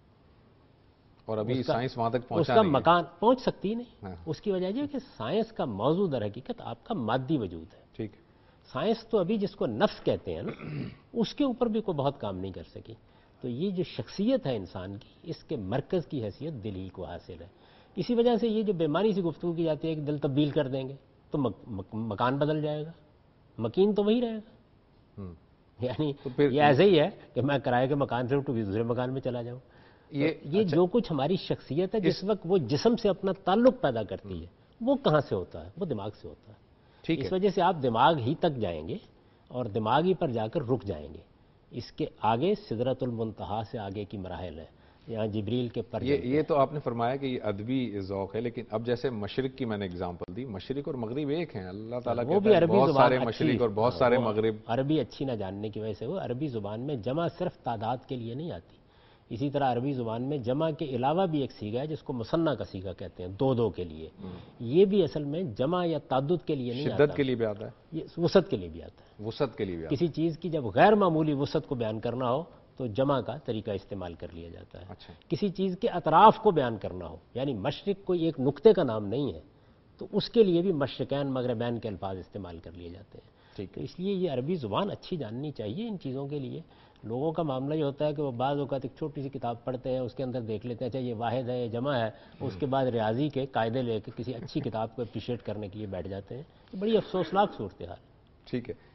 اور ابھی سائنس وہاں تک اس پہنچا کا نہیں ہے۔ مکان پہنچ سکتی ہی نہیں۔ اس کی وجہ یہ ہے کہ سائنس کا موضوع در حقیقت آپ کا مادی وجود ہے۔ ٹھیک ہے، سائنس تو ابھی جس کو نفس کہتے ہیں نا، اس کے اوپر بھی کوئی بہت کام نہیں کر سکی۔ تو یہ جو شخصیت ہے انسان کی، اس کے مرکز کی حیثیت دل ہی کو حاصل ہے۔ اسی وجہ سے یہ جو بیماری سی گفتگو کی جاتی ہے کہ دل تبدیل کر دیں گے تو مکان بدل جائے گا، مکین تو وہی رہے گا۔ یعنی یہ ایسے ہی ہے کہ میں کرائے کے مکان سے اٹھوں دوسرے مکان میں چلا جاؤں۔ یہ جو کچھ ہماری شخصیت ہے، جس وقت وہ جسم سے اپنا تعلق پیدا کرتی ہے، وہ کہاں سے ہوتا ہے؟ وہ دماغ سے ہوتا ہے۔ اس وجہ سے آپ دماغ ہی تک جائیں گے اور دماغ ہی پر جا کر رک جائیں گے۔ اس کے آگے سدرۃ المنتہا سے آگے کی مراحل ہیں، یہاں جبریل کے پر۔ یہ تو آپ نے فرمایا کہ یہ ادبی ذوق ہے، لیکن اب جیسے مشرق کی میں نے اگزامپل دی، مشرق اور مغرب ایک ہیں۔ اللہ تعالیٰ کہتا ہے بہت سارے مشرق اور بہت سارے مغرب۔ عربی اچھی نہ جاننے کی وجہ سے وہ عربی زبان میں جمع صرف تعداد کے لیے نہیں آتی۔ اسی طرح عربی زبان میں جمع کے علاوہ بھی ایک صیغہ ہے جس کو مثنیٰ کا صیغہ کہتے ہیں، دو کے لیے۔ یہ بھی اصل میں جمع یا تعدد کے لیے نہیں آتا، شدت کے لیے بھی آتا ہے، یہ وسعت کے لیے بھی آتا ہے۔ وسعت کے لیے بھی آتا ہے۔ کسی چیز کی جب غیر معمولی وسعت کو بیان کرنا ہو تو جمع کا طریقہ استعمال کر لیا جاتا ہے۔ اچھا، کسی چیز کے اطراف کو بیان کرنا ہو، یعنی مشرق کوئی ایک نقطے کا نام نہیں ہے، تو اس کے لیے بھی مشرقین مغربین کے الفاظ استعمال کر لیے جاتے ہیں۔ ٹھیک تو اس لیے یہ عربی زبان اچھی جاننی چاہیے ان چیزوں کے لیے۔ لوگوں کا معاملہ یہ ہوتا ہے کہ وہ بعض اوقات ایک چھوٹی سی کتاب پڑھتے ہیں، اس کے اندر دیکھ لیتے ہیں اچھا یہ واحد ہے، یہ جمع ہے، اس کے بعد ریاضی کے قاعدے لے کے کسی اچھی کتاب کو اپریشیٹ کرنے کے لیے بیٹھ جاتے ہیں۔ یہ بڑی افسوسناک صورتحال۔ ٹھیک ہے،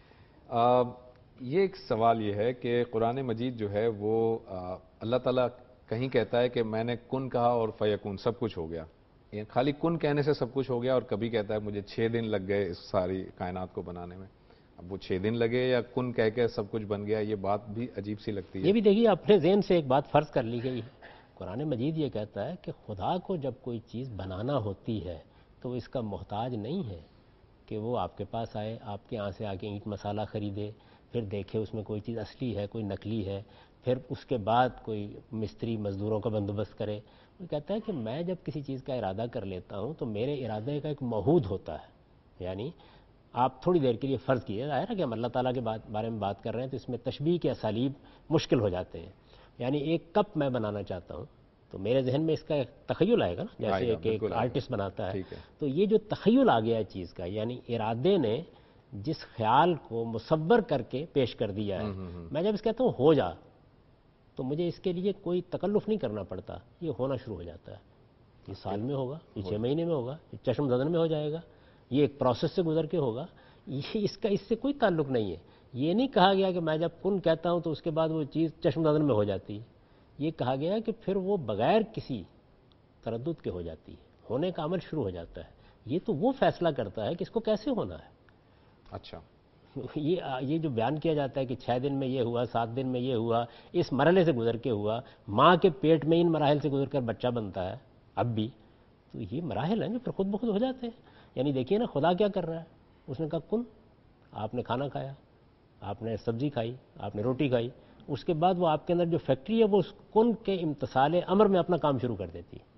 یہ ایک سوال یہ ہے کہ قرآن مجید جو ہے وہ اللہ تعالیٰ کہیں کہتا ہے کہ میں نے کن کہا اور فیکون سب کچھ ہو گیا، یعنی خالی کن کہنے سے سب کچھ ہو گیا، اور کبھی کہتا ہے مجھے 6 دن لگ گئے اس ساری کائنات کو بنانے میں۔ اب وہ 6 دن لگے یا کن کہہ کے سب کچھ بن گیا، یہ بات بھی عجیب سی لگتی ہے۔ یہ بھی دیکھیے اپنے ذہن سے ایک بات فرض کر لی گئی ہے۔ قرآن مجید یہ کہتا ہے کہ خدا کو جب کوئی چیز بنانا ہوتی ہے تو وہ اس کا محتاج نہیں ہے کہ وہ آپ کے پاس آئے، آپ کے یہاں سے آ کے اینٹ مسالہ خریدے، پھر دیکھے اس میں کوئی چیز اصلی ہے کوئی نقلی ہے، پھر اس کے بعد کوئی مستری مزدوروں کا بندوبست کرے۔ وہ کہتا ہے کہ میں جب کسی چیز کا ارادہ کر لیتا ہوں تو میرے ارادے کا ایک معہود ہوتا ہے۔ یعنی آپ تھوڑی دیر کے لیے فرض کیے، ظاہر ہے کہ ہم اللہ تعالیٰ کے بارے میں بات کر رہے ہیں تو اس میں تشبیہ کے اسالیب مشکل ہو جاتے ہیں۔ یعنی ایک کپ میں بنانا چاہتا ہوں تو میرے ذہن میں اس کا ایک تخیل آئے گا نا، جیسے ایک آرٹسٹ بناتا ہے۔ تو یہ جو تخیل آ گیا ہے چیز کا، یعنی ارادے نے جس خیال کو مصور کر کے پیش کر دیا ہے، میں جب اس کہتا ہوں ہو جا تو مجھے اس کے لیے کوئی تکلف نہیں کرنا پڑتا، یہ ہونا شروع ہو جاتا ہے۔ یہ سال میں ہوگا، یہ 6 مہینے میں ہوگا، یہ چشم زدن میں ہو جائے گا، یہ ایک پروسیس سے گزر کے ہوگا۔ یہ اس سے کوئی تعلق نہیں ہے۔ یہ نہیں کہا گیا کہ میں جب کن کہتا ہوں تو اس کے بعد وہ چیز چشم زدن میں ہو جاتی ہے۔ یہ کہا گیا ہے کہ پھر وہ بغیر کسی تردد کے ہو جاتی ہے، ہونے کا عمل شروع ہو جاتا ہے۔ یہ تو وہ فیصلہ کرتا ہے کہ اس کو کیسے ہونا ہے۔ اچھا، یہ جو بیان کیا جاتا ہے کہ 6 دن میں یہ ہوا، 7 دن میں یہ ہوا، اس مرحلے سے گزر کے ہوا، ماں کے پیٹ میں ان مراحل سے گزر کر بچہ بنتا ہے اب بھی، تو یہ مراحل ہیں جو پھر خود بخود ہو جاتے ہیں۔ یعنی دیکھیے نا خدا کیا کر رہا ہے، اس نے کہا کن، آپ نے کھانا کھایا، آپ نے سبزی کھائی، آپ نے روٹی کھائی، اس کے بعد وہ آپ کے اندر جو فیکٹری ہے وہ اس کن کے امتثال امر میں اپنا کام شروع کر دیتی ہے۔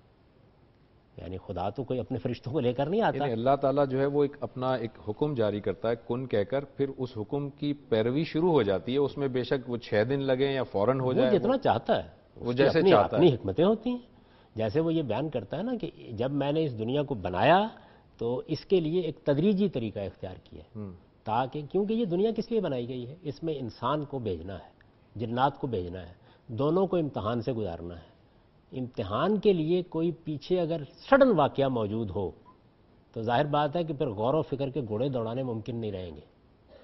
یعنی خدا تو کوئی اپنے فرشتوں کو لے کر نہیں آتا، یعنی اللہ تعالیٰ جو ہے وہ اپنا ایک حکم جاری کرتا ہے کن کہہ کر، پھر اس حکم کی پیروی شروع ہو جاتی ہے، اس میں بے شک وہ 6 دن لگے یا فوراً ہو جائے، وہ جتنا چاہتا ہے، وہ جیسے چاہتا ہے۔ اپنی حکمتیں ہوتی ہیں۔ جیسے وہ یہ بیان کرتا ہے نا کہ جب میں نے اس دنیا کو بنایا تو اس کے لیے ایک تدریجی طریقہ اختیار کیا، تاکہ کیونکہ یہ دنیا کس لیے بنائی گئی ہے، اس میں انسان کو بھیجنا ہے، جنات کو بھیجنا ہے، دونوں کو امتحان سے گزارنا ہے۔ امتحان کے لیے کوئی پیچھے اگر سڈن واقعہ موجود ہو تو ظاہر بات ہے کہ پھر غور و فکر کے گھوڑے دوڑانے ممکن نہیں رہیں گے۔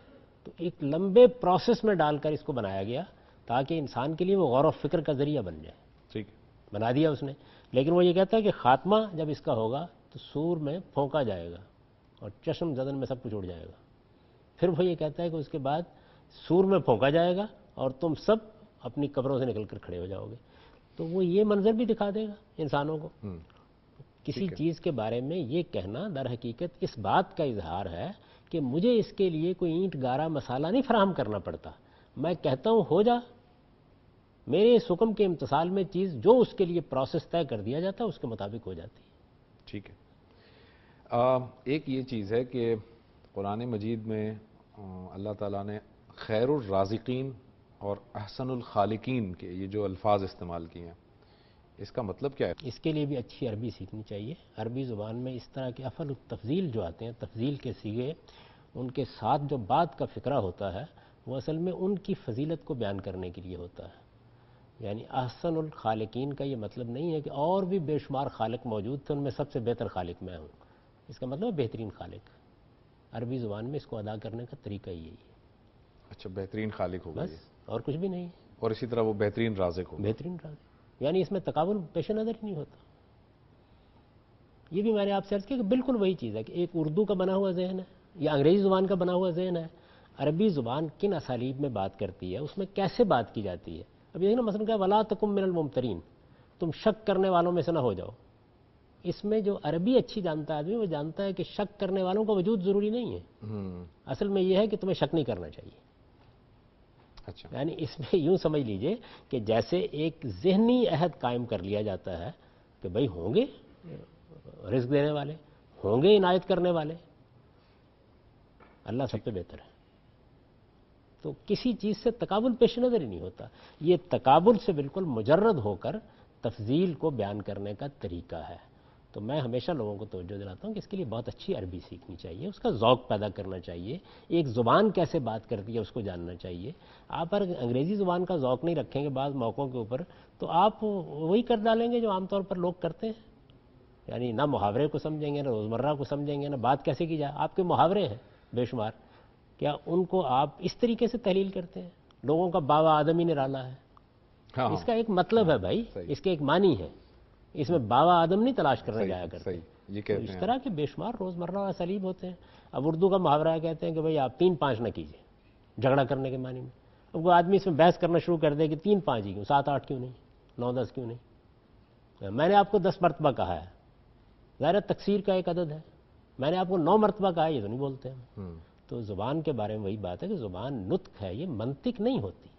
تو ایک لمبے پروسیس میں ڈال کر اس کو بنایا گیا تاکہ انسان کے لیے وہ غور و فکر کا ذریعہ بن جائے. ٹھیک بنا دیا اس نے. لیکن وہ یہ کہتا ہے کہ خاتمہ جب اس کا ہوگا تو سور میں پھونکا جائے گا اور چشم زدن میں سب کچھ اڑ جائے گا. پھر وہ یہ کہتا ہے کہ اس کے بعد سور میں پھونکا جائے گا اور تم سب اپنی قبروں سے نکل کر کھڑے ہو جاؤ گے. تو وہ یہ منظر بھی دکھا دے گا انسانوں کو. کسی چیز کے بارے میں یہ کہنا در حقیقت اس بات کا اظہار ہے کہ مجھے اس کے لیے کوئی اینٹ گارا مسالہ نہیں فراہم کرنا پڑتا. میں کہتا ہوں ہو جا، میرے اس حکم کے امتثال میں چیز جو اس کے لیے پروسیس طے کر دیا جاتا ہے اس کے مطابق ہو جاتی ہے. ٹھیک ہے. ایک یہ چیز ہے کہ قرآن مجید میں اللہ تعالیٰ نے خیر الرازقین اور احسن الخالقین کے یہ جو الفاظ استعمال کیے ہیں، اس کا مطلب کیا ہے؟ اس کے لیے بھی اچھی عربی سیکھنی چاہیے. عربی زبان میں اس طرح کے افعل التفضیل جو آتے ہیں، تفضیل کے صیغے، ان کے ساتھ جو بات کا فقرہ ہوتا ہے وہ اصل میں ان کی فضیلت کو بیان کرنے کے لیے ہوتا ہے. یعنی احسن الخالقین کا یہ مطلب نہیں ہے کہ اور بھی بے شمار خالق موجود تھے، ان میں سب سے بہتر خالق میں ہوں. اس کا مطلب بہترین خالق. عربی زبان میں اس کو ادا کرنے کا طریقہ یہی ہے. اچھا، بہترین خالق ہوگا بس اور کچھ بھی نہیں ہے. اور اسی طرح وہ بہترین رازق ہوگا. بہترین رازق، یعنی اس میں تقابل پیش نظر ہی نہیں ہوتا. یہ بھی میں نے آپ سے عرض کیا کہ بالکل وہی چیز ہے کہ ایک اردو کا بنا ہوا ذہن ہے یا انگریزی زبان کا بنا ہوا ذہن ہے. عربی زبان کن اسالیب میں بات کرتی ہے، اس میں کیسے بات کی جاتی ہے. اب یہ نا مثلا کہ ولا تکم من الممترین، تم شک کرنے والوں میں سے نہ ہو جاؤ. اس میں جو عربی اچھی جانتا ہے آدمی وہ جانتا ہے کہ شک کرنے والوں کا وجود ضروری نہیں ہے. اصل میں یہ ہے کہ تمہیں شک نہیں کرنا چاہیے. اچھا، یعنی اس میں یوں سمجھ لیجئے کہ جیسے ایک ذہنی عہد قائم کر لیا جاتا ہے کہ بھئی ہوں گے رزق دینے والے، ہوں گے عنایت کرنے والے، اللہ سب سے بہتر ہے. تو کسی چیز سے تقابل پیش نظر ہی نہیں ہوتا. یہ تقابل سے بالکل مجرد ہو کر تفضیل کو بیان کرنے کا طریقہ ہے. تو میں ہمیشہ لوگوں کو توجہ دلاتا ہوں کہ اس کے لیے بہت اچھی عربی سیکھنی چاہیے، اس کا ذوق پیدا کرنا چاہیے، ایک زبان کیسے بات کرتی ہے اس کو جاننا چاہیے. آپ اگر انگریزی زبان کا ذوق نہیں رکھیں گے بعض موقعوں کے اوپر تو آپ وہی کر ڈالیں گے جو عام طور پر لوگ کرتے ہیں. یعنی نہ محاورے کو سمجھیں گے، نہ روزمرہ کو سمجھیں گے، نہ بات کیسے کی جائے. آپ کے محاورے ہیں بے شمار، کیا ان کو آپ اس طریقے سے تحلیل کرتے ہیں؟ لوگوں کا بابا آدم ہی نرالا ہے. اس کا ایک مطلب ہے بھائی، اس کے ایک معنی ہے. اس میں بابا آدم نہیں تلاش کرنے جایا کرتے. اس طرح کے بے شمار روزمرہ اسالیب ہوتے ہیں. اب اردو کا محاورہ کہتے ہیں کہ بھئی آپ 3-5 نہ کیجیے، جھگڑا کرنے کے معنی میں. اب وہ آدمی اس میں بحث کرنا شروع کر دے کہ 3-5 ہی کیوں، 7-8 کیوں نہیں، 9-10 کیوں نہیں. میں نے آپ کو 10 مرتبہ کہا ہے، ظاہر تکثیر کا ایک عدد ہے. میں نے آپ کو 9 مرتبہ کہا ہے، یہ تو نہیں بولتے ہیں. تو زبان کے بارے میں وہی بات ہے کہ زبان نطق ہے، یہ منطق نہیں ہوتی.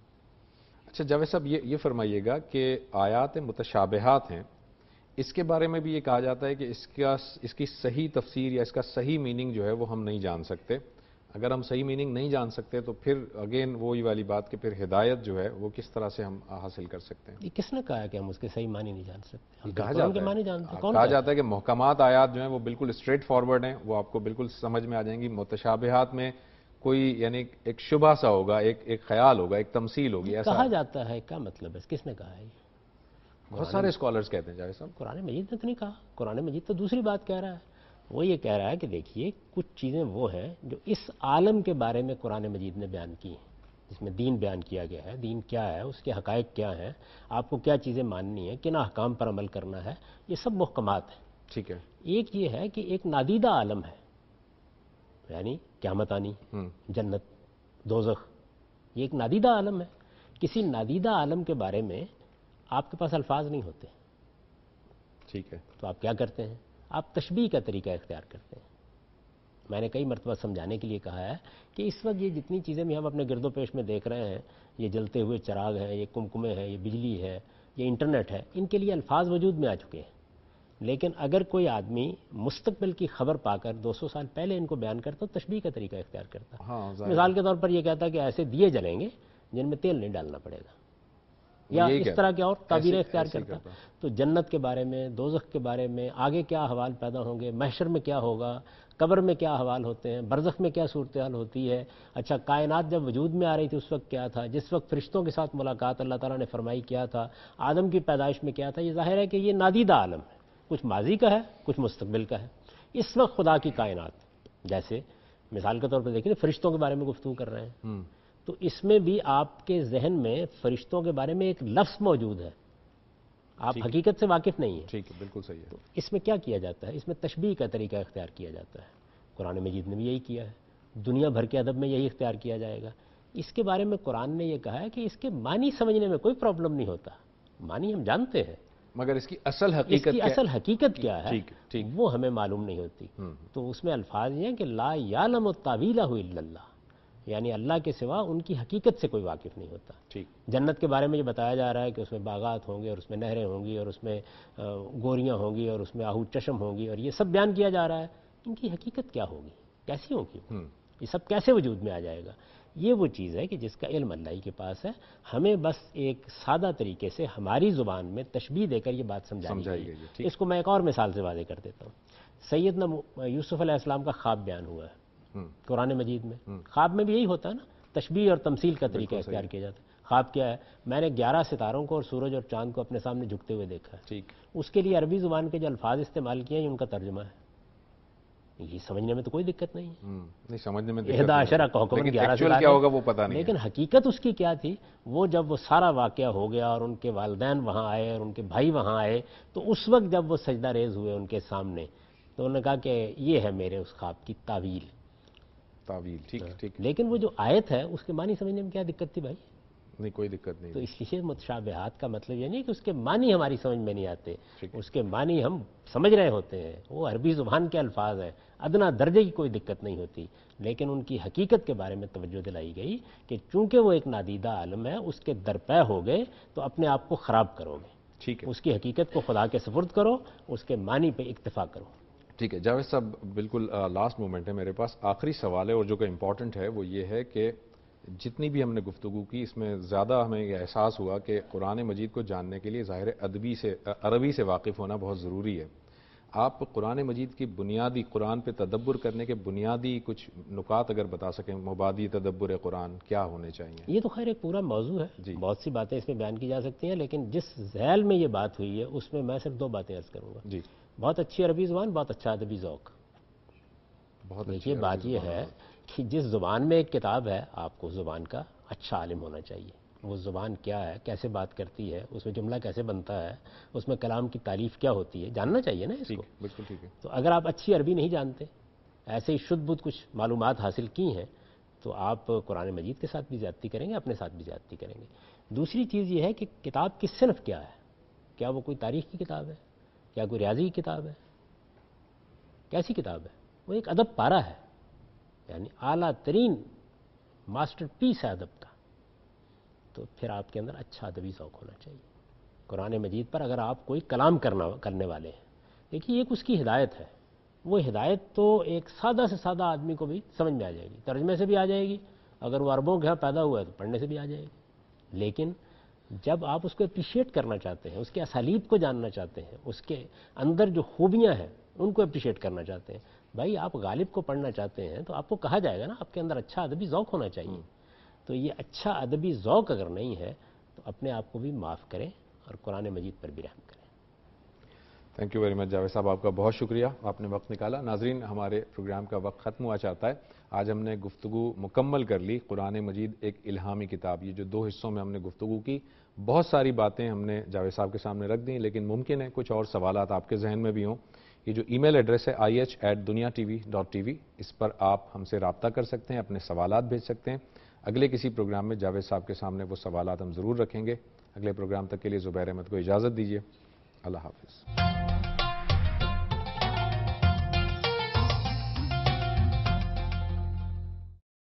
اچھا جاوید صاحب، یہ فرمائیے گا کہ آیات متشابہات ہیں، اس کے بارے میں بھی یہ کہا جاتا ہے کہ اس کی صحیح تفسیر یا اس کا صحیح میننگ جو ہے وہ ہم نہیں جان سکتے. اگر ہم صحیح میننگ نہیں جان سکتے تو پھر اگین وہی والی بات کہ پھر ہدایت جو ہے وہ کس طرح سے ہم حاصل کر سکتے ہیں. یہ کس نے کہا کہ ہم اس کے صحیح معنی نہیں جان سکتے؟ ہم کہا قرآن کے معنی جانتے ہیں. کہا جاتا ہے کہ محکمات آیات جو ہیں وہ بالکل اسٹریٹ فارورڈ ہیں، وہ آپ کو بالکل سمجھ میں آ جائیں گی. متشابہات میں کوئی یعنی ایک شبہ سا ہوگا، ایک خیال ہوگا، ایک تمثیل ہوگی. ایسا کہا جاتا ہے، کیا مطلب ہے؟ کس نے کہا ہے؟ بہت سارے اسکالرز کہتے ہیں جاوید صاحب. قرآن مجید نے تو نہیں کہا. قرآن مجید تو دوسری بات کہہ رہا ہے. وہ یہ کہہ رہا ہے کہ دیکھیے کچھ چیزیں وہ ہیں جو اس عالم کے بارے میں قرآن مجید نے بیان کی ہیں، جس میں دین بیان کیا گیا ہے. دین کیا ہے، اس کے حقائق کیا ہیں، آپ کو کیا چیزیں ماننی ہیں، کن احکام پر عمل کرنا ہے، یہ سب محکمات ہیں. ٹھیک ہے. ایک یہ ہے کہ ایک نادیدہ عالم ہے، یعنی قیامت آنی، جنت، دوزخ، یہ ایک نادیدہ عالم ہے. کسی نادیدہ عالم کے بارے میں آپ کے پاس الفاظ نہیں ہوتے. ٹھیک ہے. تو آپ کیا کرتے ہیں؟ آپ تشبیہ کا طریقہ اختیار کرتے ہیں. میں نے کئی مرتبہ سمجھانے کے لیے کہا ہے کہ اس وقت یہ جتنی چیزیں بھی ہم اپنے گرد و پیش میں دیکھ رہے ہیں، یہ جلتے ہوئے چراغ ہیں، یہ کمکمے ہیں، یہ بجلی ہے، یہ انٹرنیٹ ہے، ان کے لیے الفاظ وجود میں آ چکے ہیں. لیکن اگر کوئی آدمی مستقبل کی خبر پا کر 200 سال پہلے ان کو بیان کرتا تو تشبیہ کا طریقہ اختیار کرتا. مثال کے طور پر یہ کہتا کہ ایسے دیے جلیں گے جن میں تیل نہیں ڈالنا پڑے گا، یا اس طرح کے اور تعبیریں اختیار کرتا. تو جنت کے بارے میں، دوزخ کے بارے میں، آگے کیا احوال پیدا ہوں گے، محشر میں کیا ہوگا، قبر میں کیا احوال ہوتے ہیں، برزخ میں کیا صورتحال ہوتی ہے. اچھا کائنات جب وجود میں آ رہی تھی اس وقت کیا تھا، جس وقت فرشتوں کے ساتھ ملاقات اللہ تعالیٰ نے فرمائی کیا تھا، آدم کی پیدائش میں کیا تھا. یہ ظاہر ہے کہ یہ نادیدہ عالم ہے، کچھ ماضی کا ہے، کچھ مستقبل کا ہے. اس وقت خدا کی کائنات، جیسے مثال کے طور پر دیکھیں فرشتوں کے بارے میں گفتگو کر رہے ہیں، تو اس میں بھی آپ کے ذہن میں فرشتوں کے بارے میں ایک لفظ موجود ہے، آپ حقیقت سے واقف نہیں ہیں۔ ٹھیک ہے، بالکل صحیح ہے۔ تو اس میں کیا کیا جاتا ہے؟ اس میں تشبیہ کا طریقہ اختیار کیا جاتا ہے۔ قرآن مجید نے بھی یہی کیا ہے، دنیا بھر کے ادب میں یہی اختیار کیا جائے گا۔ اس کے بارے میں قرآن نے یہ کہا ہے کہ اس کے معنی سمجھنے میں کوئی پرابلم نہیں ہوتا، معنی ہم جانتے ہیں، مگر اس کی اصل حقیقت اس کی اصل حقیقت کیا ہے ٹھیک وہ ہمیں معلوم نہیں ہوتی۔ تو اس میں الفاظ یہ ہیں کہ لا یعلم تاویلہ الا اللہ، یعنی اللہ کے سوا ان کی حقیقت سے کوئی واقف نہیں ہوتا۔ ٹھیک، جنت کے بارے میں یہ بتایا جا رہا ہے کہ اس میں باغات ہوں گے اور اس میں نہریں ہوں گی اور اس میں گوریاں ہوں گی اور اس میں آہو چشم ہوں گی، اور یہ سب بیان کیا جا رہا ہے، ان کی حقیقت کیا ہوگی، کیسی ہوگی، یہ سب کیسے وجود میں آ جائے گا؟ یہ وہ چیز ہے کہ جس کا علم اللہ ہی کے پاس ہے، ہمیں بس ایک سادہ طریقے سے ہماری زبان میں تشبیہ دے کر یہ بات سمجھائی گئی ہے۔ اس کو میں ایک اور مثال سے واضح کر دیتا ہوں۔ سیدنا یوسف علیہ السلام کا خواب بیان ہوا ہے قرآن مجید میں۔ خواب میں بھی یہی ہوتا ہے نا، تشبیہ اور تمثیل کا طریقہ اختیار کیا جاتا ہے۔ خواب کیا ہے؟ میں نے 11 ستاروں کو اور سورج اور چاند کو اپنے سامنے جھکتے ہوئے دیکھا ہے۔ اس کے لیے عربی زبان کے جو الفاظ استعمال کیے ہیں ان کا ترجمہ ہے، یہ سمجھنے میں تو کوئی دقت نہیں ہے، نہیں سمجھنے میں 11 ستارے، کیا ہوگا وہ پتہ نہیں، لیکن حقیقت اس کی کیا تھی؟ وہ جب وہ سارا واقعہ ہو گیا اور ان کے والدین وہاں آئے اور ان کے بھائی وہاں آئے، تو اس وقت جب وہ سجدہ ریز ہوئے ان کے سامنے، تو انہوں نے کہا کہ یہ ہے میرے اس خواب کی تعویل۔ ٹھیک، لیکن وہ جو آیت ہے اس کے معنی سمجھنے میں کیا دقت تھی بھائی؟ نہیں، کوئی دقت نہیں۔ تو اس لیے متشابہات کا مطلب یہ نہیں کہ اس کے معنی ہماری سمجھ میں نہیں آتے، اس کے معنی ہم سمجھ رہے ہوتے ہیں، وہ عربی زبان کے الفاظ ہیں، ادنا درجے کی کوئی دقت نہیں ہوتی، لیکن ان کی حقیقت کے بارے میں توجہ دلائی گئی کہ چونکہ وہ ایک نادیدہ عالم ہے، اس کے درپے ہو گئے تو اپنے آپ کو خراب کرو گے، ٹھیک ہے، اس کی حقیقت کو خدا کے سپرد کرو، اس کے معنی پہ اکتفا کرو۔ ٹھیک ہے جاوید صاحب، بالکل لاسٹ مومنٹ ہے میرے پاس، آخری سوال ہے اور جو کہ امپورٹنٹ ہے وہ یہ ہے کہ جتنی بھی ہم نے گفتگو کی اس میں زیادہ ہمیں یہ احساس ہوا کہ قرآن مجید کو جاننے کے لیے ظاہر عربی سے واقف ہونا بہت ضروری ہے۔ آپ قرآن مجید کی بنیادی، قرآن پہ تدبر کرنے کے بنیادی کچھ نکات اگر بتا سکیں، مبادی تدبر قرآن کیا ہونے چاہیے؟ یہ تو خیر ایک پورا موضوع ہے، بہت سی باتیں اس میں بیان کی جا سکتی ہیں، لیکن جس ذیل میں یہ بات ہوئی ہے اس میں صرف 2 باتیں عرض کروں گا۔ بہت اچھی عربی زبان، بہت اچھا ادبی ذوق۔ دیکھیے بات یہ ہے کہ جس زبان میں ایک کتاب ہے، آپ کو زبان کا اچھا عالم ہونا چاہیے، وہ زبان کیا ہے، کیسے بات کرتی ہے، اس میں جملہ کیسے بنتا ہے، اس میں کلام کی تعریف کیا ہوتی ہے، جاننا چاہیے نا اس کو۔ بالکل ٹھیک ہے۔ تو اگر آپ اچھی عربی نہیں جانتے، ایسے ہی شدھ بدھ کچھ معلومات حاصل کی ہیں، تو آپ قرآن مجید کے ساتھ بھی زیادتی کریں گے، اپنے ساتھ بھی زیادتی کریں گے۔ دوسری چیز یہ ہے کہ کتاب کی صنف کیا ہے، کیا وہ کوئی تاریخ کی کتاب ہے، کیا کوئی ریاضی کی کتاب ہے، کیسی کتاب ہے؟ وہ ایک ادب پارہ ہے، یعنی اعلیٰ ترین ماسٹر پیس ہے ادب کا۔ تو پھر آپ کے اندر اچھا ادبی ذوق ہونا چاہیے۔ قرآن مجید پر اگر آپ کوئی کلام کرنے والے ہیں، دیکھیے ایک اس کی ہدایت ہے، وہ ہدایت تو ایک سادہ سے سادہ آدمی کو بھی سمجھ میں آ جائے گی، ترجمے سے بھی آ جائے گی، اگر وہ عربوں کے ہاں پیدا ہوا ہے تو پڑھنے سے بھی آ جائے گی۔ لیکن جب آپ اس کو اپریشیٹ کرنا چاہتے ہیں، اس کے اسالیب کو جاننا چاہتے ہیں، اس کے اندر جو خوبیاں ہیں ان کو اپریشیٹ کرنا چاہتے ہیں، بھائی آپ غالب کو پڑھنا چاہتے ہیں تو آپ کو کہا جائے گا نا آپ کے اندر اچھا ادبی ذوق ہونا چاہیے۔ تو یہ اچھا ادبی ذوق اگر نہیں ہے تو اپنے آپ کو بھی معاف کریں اور قرآن مجید پر بھی رحم کریں۔ Thank you very much Javed Sahab, آپ کا بہت شکریہ، آپ نے وقت نکالا۔ ناظرین، ہمارے پروگرام کا وقت ختم ہوا چاہتا ہے۔ آج ہم نے گفتگو مکمل کر لی، قرآن مجید ایک الہامی کتاب، یہ جو 2 حصوں میں ہم نے گفتگو کی، بہت ساری باتیں ہم نے جاوید صاحب کے سامنے رکھ دیں، لیکن ممکن ہے کچھ اور سوالات آپ کے ذہن میں بھی ہوں۔ یہ جو ای میل ایڈریس ہے ih@duniatv.tv، اس پر آپ ہم سے رابطہ کر سکتے ہیں، اپنے سوالات بھیج سکتے ہیں۔ اگلے کسی پروگرام میں جاوید صاحب کے سامنے وہ سوالات ہم ضرور رکھیں گے۔ اگلے پروگرام تک کے لیے زبیر احمد کو اجازت دیجیے، اللہ حافظ۔